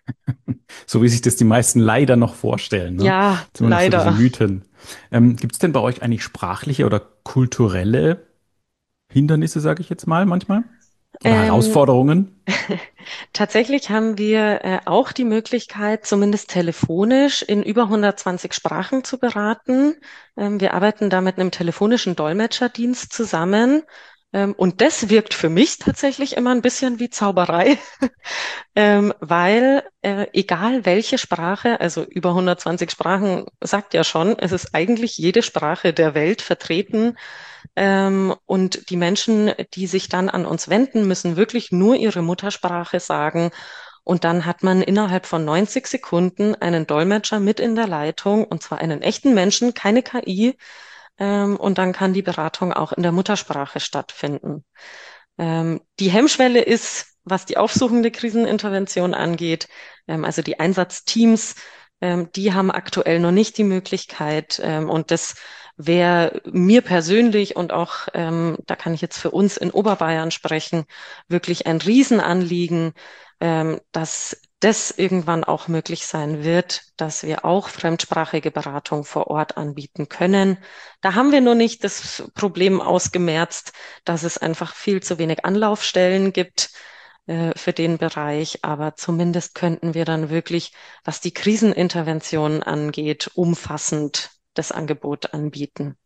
So wie sich das die meisten leider noch vorstellen, ne? Ja, Das sind immer noch so diese leider. Mythen. Ähm, gibt es denn bei euch eigentlich sprachliche oder kulturelle Hindernisse, sage ich jetzt mal, manchmal? Oder Ähm, Herausforderungen? Tatsächlich haben wir äh, auch die Möglichkeit, zumindest telefonisch in über hundertzwanzig Sprachen zu beraten. Ähm, wir arbeiten da mit einem telefonischen Dolmetscherdienst zusammen. Ähm, und das wirkt für mich tatsächlich immer ein bisschen wie Zauberei, ähm, weil äh, egal welche Sprache, also über hundertzwanzig Sprachen sagt ja schon, es ist eigentlich jede Sprache der Welt vertreten. Ähm, und die Menschen, die sich dann an uns wenden, müssen wirklich nur ihre Muttersprache sagen. Und dann hat man innerhalb von neunzig Sekunden einen Dolmetscher mit in der Leitung, und zwar einen echten Menschen, keine K I. Ähm, und dann kann die Beratung auch in der Muttersprache stattfinden. Ähm, die Hemmschwelle ist, was die aufsuchende Krisenintervention angeht, ähm, also die Einsatzteams, ähm, die haben aktuell noch nicht die Möglichkeit, ähm, und das wäre mir persönlich und auch, ähm, da kann ich jetzt für uns in Oberbayern sprechen, wirklich ein Riesenanliegen, ähm, dass das irgendwann auch möglich sein wird, dass wir auch fremdsprachige Beratung vor Ort anbieten können. Da haben wir nur nicht das Problem ausgemerzt, dass es einfach viel zu wenig Anlaufstellen gibt äh, für den Bereich, aber zumindest könnten wir dann wirklich, was die Krisenintervention angeht, umfassend das Angebot anbieten.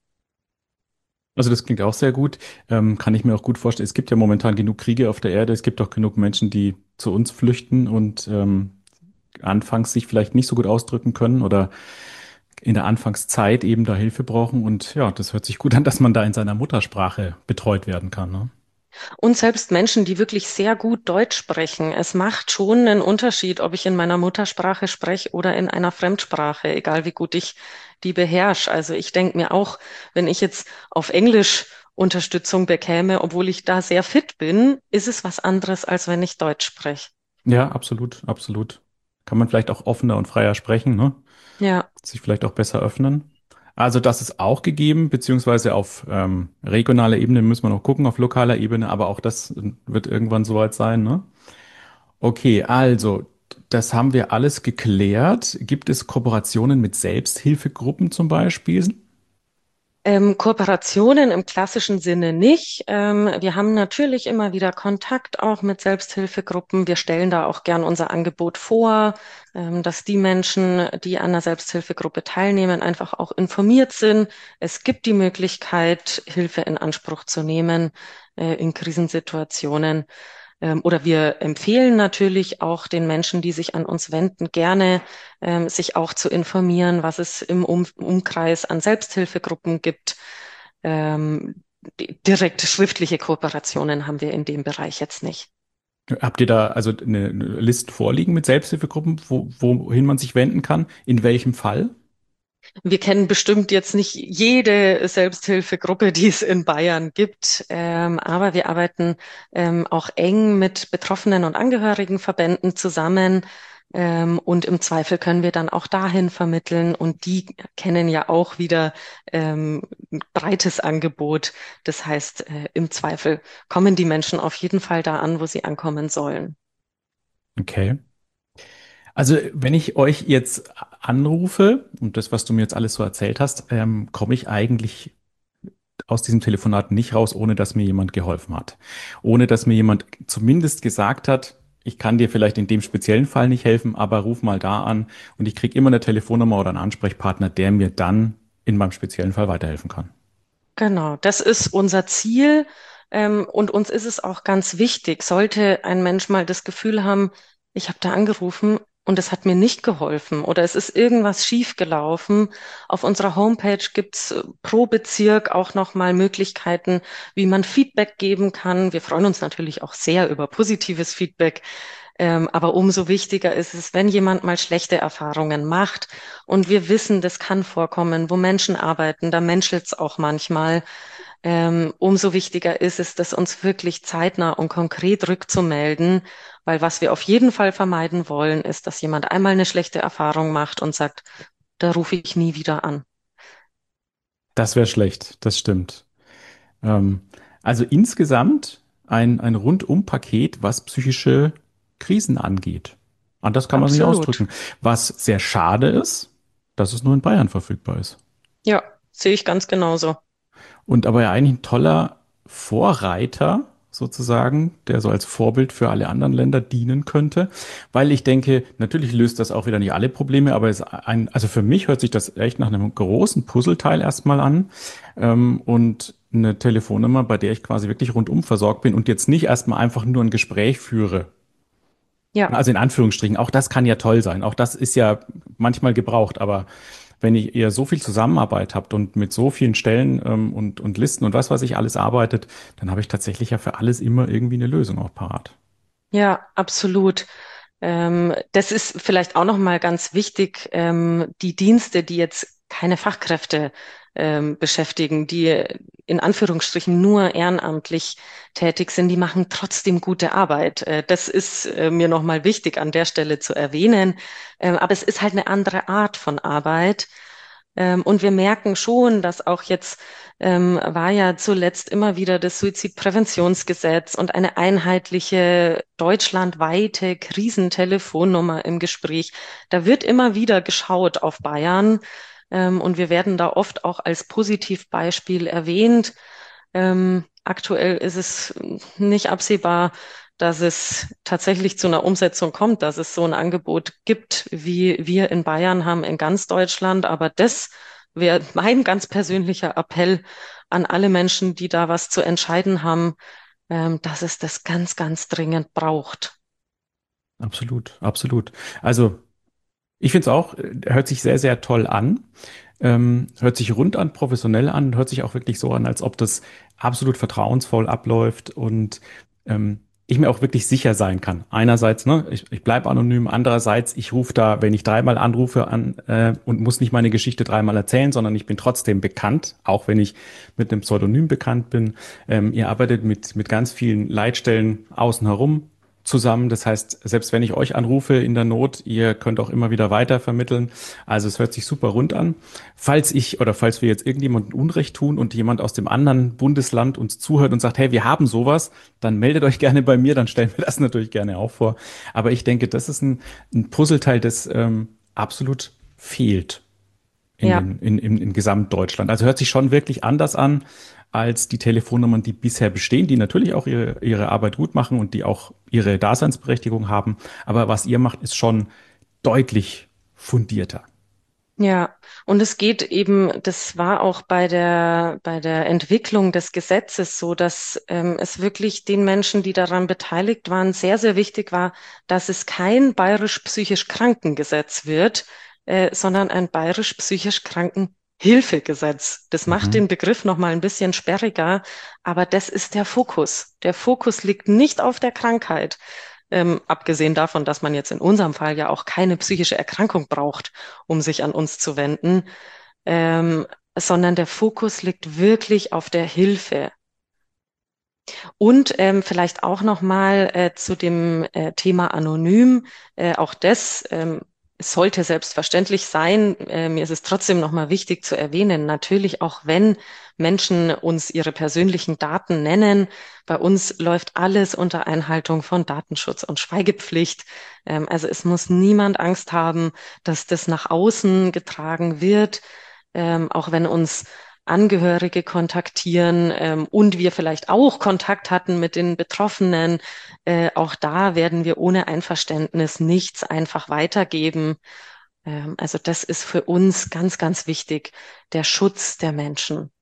Also das klingt auch sehr gut. Ähm, kann ich mir auch gut vorstellen. Es gibt ja momentan genug Kriege auf der Erde. Es gibt auch genug Menschen, die zu uns flüchten und ähm, anfangs sich vielleicht nicht so gut ausdrücken können oder in der Anfangszeit eben da Hilfe brauchen. Und ja, das hört sich gut an, dass man da in seiner Muttersprache betreut werden kann, ne? Und selbst Menschen, die wirklich sehr gut Deutsch sprechen, es macht schon einen Unterschied, ob ich in meiner Muttersprache spreche oder in einer Fremdsprache, egal wie gut ich die beherrsche. Also ich denke mir auch, wenn ich jetzt auf Englisch Unterstützung bekäme, obwohl ich da sehr fit bin, ist es was anderes, als wenn ich Deutsch spreche. Ja, absolut, absolut. Kann man vielleicht auch offener und freier sprechen, ne? Ja. Sich vielleicht auch besser öffnen. Also das ist auch gegeben, beziehungsweise auf ähm, regionaler Ebene müssen wir noch gucken, auf lokaler Ebene, aber auch das äh, wird irgendwann soweit sein, ne? Okay, also das haben wir alles geklärt. Gibt es Kooperationen mit Selbsthilfegruppen zum Beispiel? Ähm, Kooperationen im klassischen Sinne nicht. Ähm, wir haben natürlich immer wieder Kontakt auch mit Selbsthilfegruppen. Wir stellen da auch gern unser Angebot vor, ähm, dass die Menschen, die an einer Selbsthilfegruppe teilnehmen, einfach auch informiert sind. Es gibt die Möglichkeit, Hilfe in Anspruch zu nehmen, äh, in Krisensituationen. Ähm, Oder wir empfehlen natürlich auch den Menschen, die sich an uns wenden, gerne ähm, sich auch zu informieren, was es im um Umkreis an Selbsthilfegruppen gibt. Ähm, die- direkte schriftliche Kooperationen haben wir in dem Bereich jetzt nicht. Habt ihr da also eine, eine Liste vorliegen mit Selbsthilfegruppen, wo, wohin man sich wenden kann? In welchem Fall? Wir kennen bestimmt jetzt nicht jede Selbsthilfegruppe, die es in Bayern gibt, ähm, aber wir arbeiten ähm, auch eng mit Betroffenen und Angehörigenverbänden zusammen. Ähm, und im Zweifel können wir dann auch dahin vermitteln. Und die kennen ja auch wieder ähm, ein breites Angebot. Das heißt, äh, im Zweifel kommen die Menschen auf jeden Fall da an, wo sie ankommen sollen. Okay. Also, wenn ich euch jetzt anrufe und das, was du mir jetzt alles so erzählt hast, ähm, komme ich eigentlich aus diesem Telefonat nicht raus, ohne dass mir jemand geholfen hat. Ohne dass mir jemand zumindest gesagt hat, ich kann dir vielleicht in dem speziellen Fall nicht helfen, aber ruf mal da an und ich kriege immer eine Telefonnummer oder einen Ansprechpartner, der mir dann in meinem speziellen Fall weiterhelfen kann. Genau, das ist unser Ziel. Ähm, und uns ist es auch ganz wichtig, sollte ein Mensch mal das Gefühl haben, ich habe da angerufen und es hat mir nicht geholfen oder es ist irgendwas schiefgelaufen. Auf unserer Homepage gibt's äh, pro Bezirk auch nochmal Möglichkeiten, wie man Feedback geben kann. Wir freuen uns natürlich auch sehr über positives Feedback. Ähm, aber umso wichtiger ist es, wenn jemand mal schlechte Erfahrungen macht und wir wissen, das kann vorkommen, wo Menschen arbeiten, da menschelt's auch manchmal. Ähm, umso wichtiger ist es, das uns wirklich zeitnah und konkret rückzumelden, weil was wir auf jeden Fall vermeiden wollen, ist, dass jemand einmal eine schlechte Erfahrung macht und sagt, da rufe ich nie wieder an. Das wäre schlecht, das stimmt. Ähm, also insgesamt ein, ein Rundum-Paket, was psychische Krisen angeht. Anders kann man es nicht Absolut. ausdrücken. Was sehr schade ist, dass es nur in Bayern verfügbar ist. Ja, sehe ich ganz genauso. Und aber ja eigentlich ein toller Vorreiter sozusagen, der so als Vorbild für alle anderen Länder dienen könnte, weil ich denke, natürlich löst das auch wieder nicht alle Probleme, aber es ist ein, also für mich hört sich das echt nach einem großen Puzzleteil erstmal an, ähm, und eine Telefonnummer, bei der ich quasi wirklich rundum versorgt bin und jetzt nicht erstmal einfach nur ein Gespräch führe. Ja. Also in Anführungsstrichen, auch das kann ja toll sein. Auch das ist ja manchmal gebraucht, aber wenn ihr, ihr so viel Zusammenarbeit habt und mit so vielen Stellen ähm, und, und Listen und was weiß ich alles arbeitet, dann habe ich tatsächlich ja für alles immer irgendwie eine Lösung auch parat. Ja, absolut. Ähm, das ist vielleicht auch noch mal ganz wichtig, ähm, die Dienste, die jetzt keine Fachkräfte ähm, beschäftigen, die in Anführungsstrichen nur ehrenamtlich tätig sind, die machen trotzdem gute Arbeit. Äh, das ist äh, mir noch mal wichtig an der Stelle zu erwähnen. Ähm, aber es ist halt eine andere Art von Arbeit. Ähm, und wir merken schon, dass auch jetzt ähm, war ja zuletzt immer wieder das Suizidpräventionsgesetz und eine einheitliche deutschlandweite Krisentelefonnummer im Gespräch. Da wird immer wieder geschaut auf Bayern, ähm, und wir werden da oft auch als Positivbeispiel erwähnt. Ähm, aktuell ist es nicht absehbar, dass es tatsächlich zu einer Umsetzung kommt, dass es so ein Angebot gibt, wie wir in Bayern haben, in ganz Deutschland. Aber das wäre mein ganz persönlicher Appell an alle Menschen, die da was zu entscheiden haben, ähm, dass es das ganz, ganz dringend braucht. Absolut, absolut. Also ich finde es auch, äh, hört sich sehr, sehr toll an. Ähm, hört sich rund an, professionell an, hört sich auch wirklich so an, als ob das absolut vertrauensvoll abläuft und ähm, ich mir auch wirklich sicher sein kann. Einerseits, ne, ich, ich bleibe anonym, andererseits, ich rufe da, wenn ich dreimal anrufe an äh, und muss nicht meine Geschichte dreimal erzählen, sondern ich bin trotzdem bekannt, auch wenn ich mit einem Pseudonym bekannt bin. Ähm, ihr arbeitet mit, mit ganz vielen Leitstellen außen herum zusammen. Das heißt, selbst wenn ich euch anrufe in der Not, ihr könnt auch immer wieder weiter vermitteln. Also es hört sich super rund an. Falls ich oder falls wir jetzt irgendjemandem Unrecht tun und jemand aus dem anderen Bundesland uns zuhört und sagt, hey, wir haben sowas, dann meldet euch gerne bei mir, dann stellen wir das natürlich gerne auch vor. Aber ich denke, das ist ein, ein Puzzleteil, das ähm, absolut fehlt in Ja. den, in, in, in Gesamtdeutschland. Also hört sich schon wirklich anders an als die Telefonnummern, die bisher bestehen, die natürlich auch ihre, ihre Arbeit gut machen und die auch ihre Daseinsberechtigung haben. Aber was ihr macht, ist schon deutlich fundierter. Ja, und es geht eben, das war auch bei der, bei der Entwicklung des Gesetzes so, dass ähm, es wirklich den Menschen, die daran beteiligt waren, sehr, sehr wichtig war, dass es kein bayerisch psychisch Krankengesetz wird, äh, sondern ein bayerisch psychisch Krankenhilfegesetz. Das macht Mhm. den Begriff nochmal ein bisschen sperriger, aber das ist der Fokus. Der Fokus liegt nicht auf der Krankheit. Ähm, abgesehen davon, dass man jetzt in unserem Fall ja auch keine psychische Erkrankung braucht, um sich an uns zu wenden, ähm, sondern der Fokus liegt wirklich auf der Hilfe. Und ähm, vielleicht auch nochmal äh, zu dem äh, Thema anonym. Äh, auch das ähm, sollte selbstverständlich sein. Äh, mir ist es trotzdem nochmal wichtig zu erwähnen. Natürlich auch wenn Menschen uns ihre persönlichen Daten nennen. Bei uns läuft alles unter Einhaltung von Datenschutz und Schweigepflicht. Ähm, also es muss niemand Angst haben, dass das nach außen getragen wird. Ähm, auch wenn uns Angehörige kontaktieren, ähm, und wir vielleicht auch Kontakt hatten mit den Betroffenen. Äh, auch da werden wir ohne Einverständnis nichts einfach weitergeben. Ähm, also das ist für uns ganz, ganz wichtig, der Schutz der Menschen.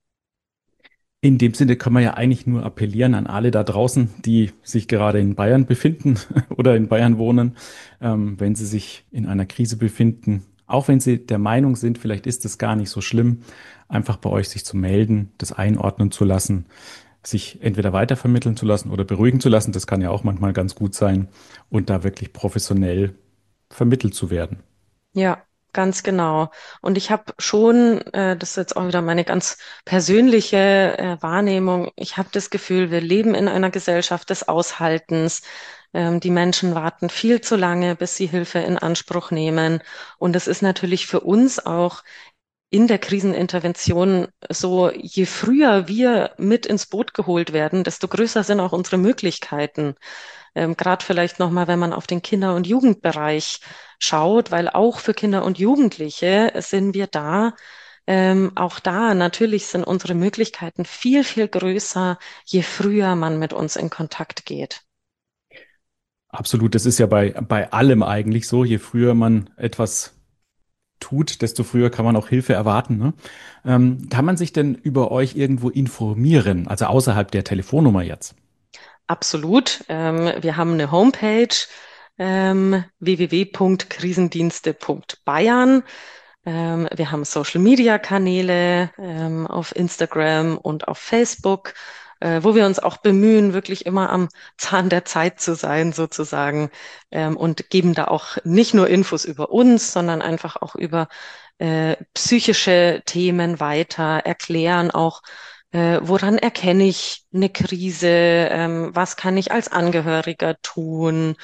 In dem Sinne kann man ja eigentlich nur appellieren an alle da draußen, die sich gerade in Bayern befinden oder in Bayern wohnen, ähm, wenn sie sich in einer Krise befinden, auch wenn sie der Meinung sind, vielleicht ist es gar nicht so schlimm, einfach bei euch sich zu melden, das einordnen zu lassen, sich entweder weitervermitteln zu lassen oder beruhigen zu lassen. Das kann ja auch manchmal ganz gut sein und da wirklich professionell vermittelt zu werden. Ja, ganz genau. Und ich habe schon, äh, das ist jetzt auch wieder meine ganz persönliche äh, Wahrnehmung, ich habe das Gefühl, wir leben in einer Gesellschaft des Aushaltens. Ähm, die Menschen warten viel zu lange, bis sie Hilfe in Anspruch nehmen. Und es ist natürlich für uns auch in der Krisenintervention so, je früher wir mit ins Boot geholt werden, desto größer sind auch unsere Möglichkeiten. Ähm, Gerade vielleicht nochmal, wenn man auf den Kinder- und Jugendbereich schaut, weil auch für Kinder und Jugendliche sind wir da. Ähm, auch da natürlich sind unsere Möglichkeiten viel, viel größer, je früher man mit uns in Kontakt geht. Absolut, das ist ja bei, bei allem eigentlich so. Je früher man etwas tut, desto früher kann man auch Hilfe erwarten. Ne? Ähm, kann man sich denn über euch irgendwo informieren, also außerhalb der Telefonnummer jetzt? Absolut. Ähm, wir haben eine Homepage, ähm, w w w punkt krisendienste punkt bayern. Ähm, wir haben Social-Media-Kanäle ähm, auf Instagram und auf Facebook, äh, wo wir uns auch bemühen, wirklich immer am Zahn der Zeit zu sein, sozusagen, ähm, und geben da auch nicht nur Infos über uns, sondern einfach auch über äh, psychische Themen weiter, erklären auch, äh, woran erkenne ich eine Krise, ähm, was kann ich als Angehöriger tun,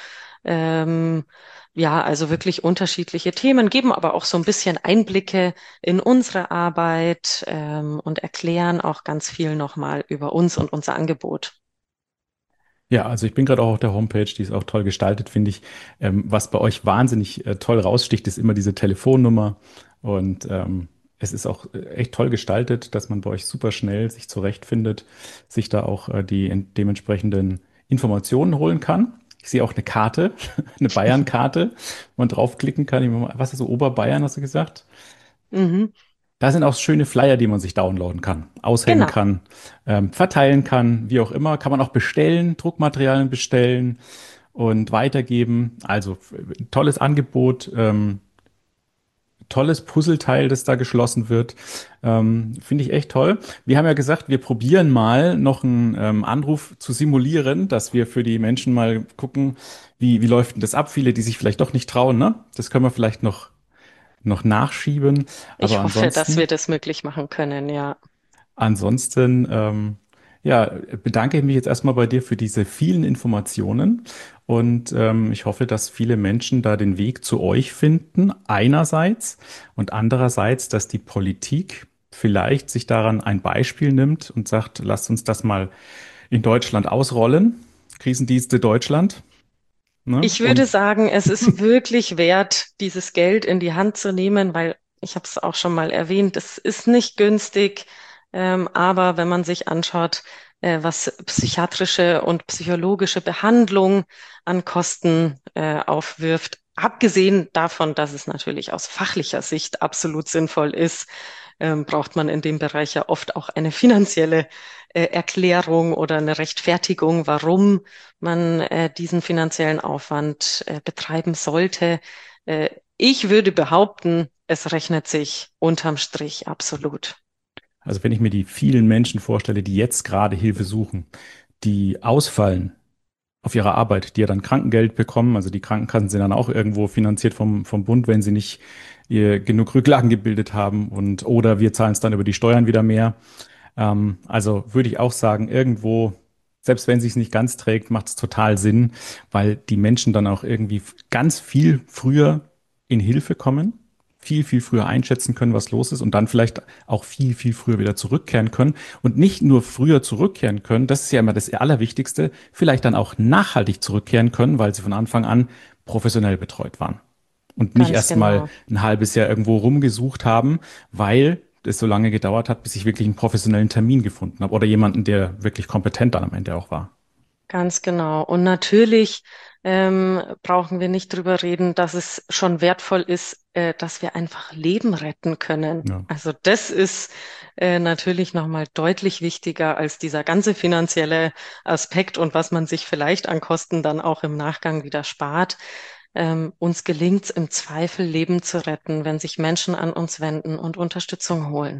Ähm, ja, also wirklich unterschiedliche Themen, geben aber auch so ein bisschen Einblicke in unsere Arbeit, ähm, und erklären auch ganz viel nochmal über uns und unser Angebot. Ja, also ich bin gerade auch auf der Homepage, die ist auch toll gestaltet, finde ich. Ähm, was bei euch wahnsinnig äh, toll raussticht, ist immer diese Telefonnummer. Und ähm, es ist auch äh, echt toll gestaltet, dass man bei euch super schnell sich zurechtfindet, sich da auch äh, die en- dementsprechenden Informationen holen kann. Ich sehe auch eine Karte, eine Bayern-Karte, wo man draufklicken kann. Ich mach mal- Was ist so Oberbayern, hast du gesagt? Mhm, Da sind auch schöne Flyer, die man sich downloaden kann, aushängen genau. kann, ähm, verteilen kann, wie auch immer. Kann man auch bestellen, Druckmaterialien bestellen und weitergeben. Also f- tolles Angebot, ähm, tolles Puzzleteil, das da geschlossen wird. Ähm, finde ich echt toll. Wir haben ja gesagt, wir probieren mal noch einen ähm, Anruf zu simulieren, dass wir für die Menschen mal gucken, wie, wie läuft denn das ab? Viele, die sich vielleicht doch nicht trauen, ne? Das können wir vielleicht noch, noch nachschieben. Aber Ich hoffe, dass ansonsten wir das möglich machen können, ja. Ansonsten, ähm, ja, bedanke ich mich jetzt erstmal bei dir für diese vielen Informationen und ähm, ich hoffe, dass viele Menschen da den Weg zu euch finden, einerseits und andererseits, dass die Politik vielleicht sich daran ein Beispiel nimmt und sagt, lasst uns das mal in Deutschland ausrollen, Krisendienste Deutschland, ne? Ich würde Und sagen, es ist wirklich wert, dieses Geld in die Hand zu nehmen, weil ich habe es auch schon mal erwähnt, es ist nicht günstig, ähm, aber wenn man sich anschaut, äh, was psychiatrische und psychologische Behandlung an Kosten äh, aufwirft, abgesehen davon, dass es natürlich aus fachlicher Sicht absolut sinnvoll ist, ähm, braucht man in dem Bereich ja oft auch eine finanzielle äh, Erklärung oder eine Rechtfertigung, warum man äh, diesen finanziellen Aufwand äh, betreiben sollte. Äh, ich würde behaupten, es rechnet sich unterm Strich absolut. also wenn ich mir die vielen Menschen vorstelle, die jetzt gerade Hilfe suchen, die ausfallen auf ihre Arbeit, die ja dann Krankengeld bekommen. Also die Krankenkassen sind dann auch irgendwo finanziert vom, vom Bund, wenn sie nicht ihr genug Rücklagen gebildet haben und oder wir zahlen es dann über die Steuern wieder mehr. Ähm, also würde ich auch sagen, irgendwo, selbst wenn es sich nicht ganz trägt, macht es total Sinn, weil die Menschen dann auch irgendwie ganz viel früher in Hilfe kommen, viel, viel früher einschätzen können, was los ist und dann vielleicht auch viel, viel früher wieder zurückkehren können und nicht nur früher zurückkehren können, das ist ja immer das Allerwichtigste, vielleicht dann auch nachhaltig zurückkehren können, weil sie von Anfang an professionell betreut waren und nicht Ganz erst mal genau. ein halbes Jahr irgendwo rumgesucht haben, weil es so lange gedauert hat, bis ich wirklich einen professionellen Termin gefunden habe oder jemanden, der wirklich kompetent dann am Ende auch war. Ganz genau. Und natürlich ähm, brauchen wir nicht drüber reden, dass es schon wertvoll ist, äh, dass wir einfach Leben retten können. Ja, Also das ist äh, natürlich nochmal deutlich wichtiger als dieser ganze finanzielle Aspekt und was man sich vielleicht an Kosten dann auch im Nachgang wieder spart. Ähm, uns gelingt es im Zweifel, Leben zu retten, wenn sich Menschen an uns wenden und Unterstützung holen.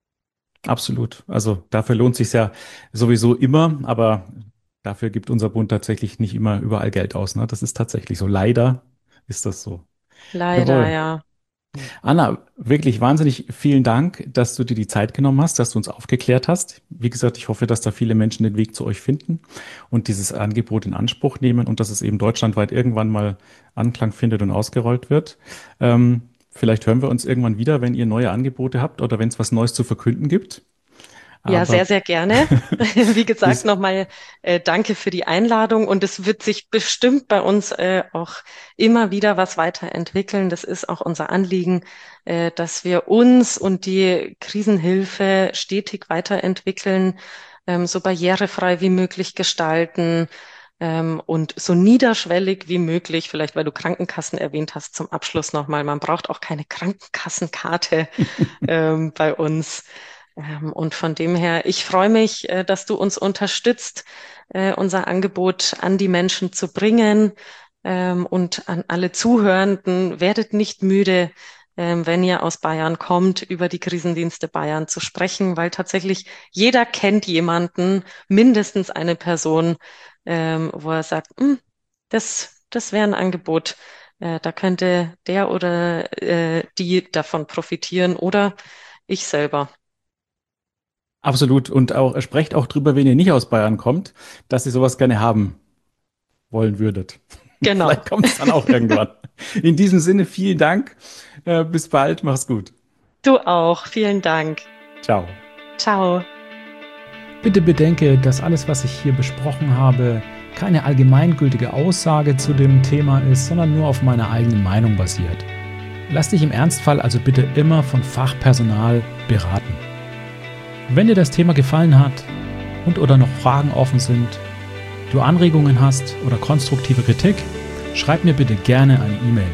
absolut. Also dafür lohnt sich ja sowieso immer, aber dafür gibt unser Bund tatsächlich nicht immer überall Geld aus. Ne? Das ist tatsächlich so. Leider ist das so. Leider, Jawohl. ja. Anna, wirklich wahnsinnig vielen Dank, dass du dir die Zeit genommen hast, dass du uns aufgeklärt hast. Wie gesagt, ich hoffe, dass da viele Menschen den Weg zu euch finden und dieses Angebot in Anspruch nehmen und dass es eben deutschlandweit irgendwann mal Anklang findet und ausgerollt wird. Ähm, vielleicht hören wir uns irgendwann wieder, wenn ihr neue Angebote habt oder wenn es was Neues zu verkünden gibt. Ja, sehr, Aber sehr gerne. Wie gesagt, bis, nochmal äh, danke für die Einladung und es wird sich bestimmt bei uns äh, auch immer wieder was weiterentwickeln. Das ist auch unser Anliegen, äh, dass wir uns und die Krisenhilfe stetig weiterentwickeln, ähm, so barrierefrei wie möglich gestalten, ähm, und so niederschwellig wie möglich. Vielleicht, weil du Krankenkassen erwähnt hast, zum Abschluss nochmal. Man braucht auch keine Krankenkassenkarte ähm, bei uns. Ähm, und von dem her, ich freue mich, äh, dass du uns unterstützt, äh, unser Angebot an die Menschen zu bringen. Ähm, und an alle Zuhörenden, werdet nicht müde, ähm, wenn ihr aus Bayern kommt, über die Krisendienste Bayern zu sprechen, weil tatsächlich jeder kennt jemanden, mindestens eine Person, ähm, wo er sagt, "Hm, das, das wäre ein Angebot. Äh, da könnte der oder äh, die davon profitieren oder ich selber." absolut. Und auch sprecht auch drüber, wenn ihr nicht aus Bayern kommt, dass ihr sowas gerne haben wollen würdet. Genau. Vielleicht kommt es dann auch irgendwann. In diesem Sinne, vielen Dank. Äh, bis bald. Mach's gut. Du auch. Vielen Dank. Ciao. Ciao. Bitte bedenke, dass alles, was ich hier besprochen habe, keine allgemeingültige Aussage zu dem Thema ist, sondern nur auf meiner eigenen Meinung basiert. Lass dich im Ernstfall also bitte immer von Fachpersonal beraten. Wenn dir das Thema gefallen hat und oder noch Fragen offen sind, du Anregungen hast oder konstruktive Kritik, schreib mir bitte gerne eine E-Mail.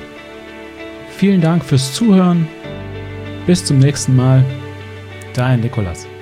Vielen Dank fürs Zuhören. Bis zum nächsten Mal. Dein Nikolas.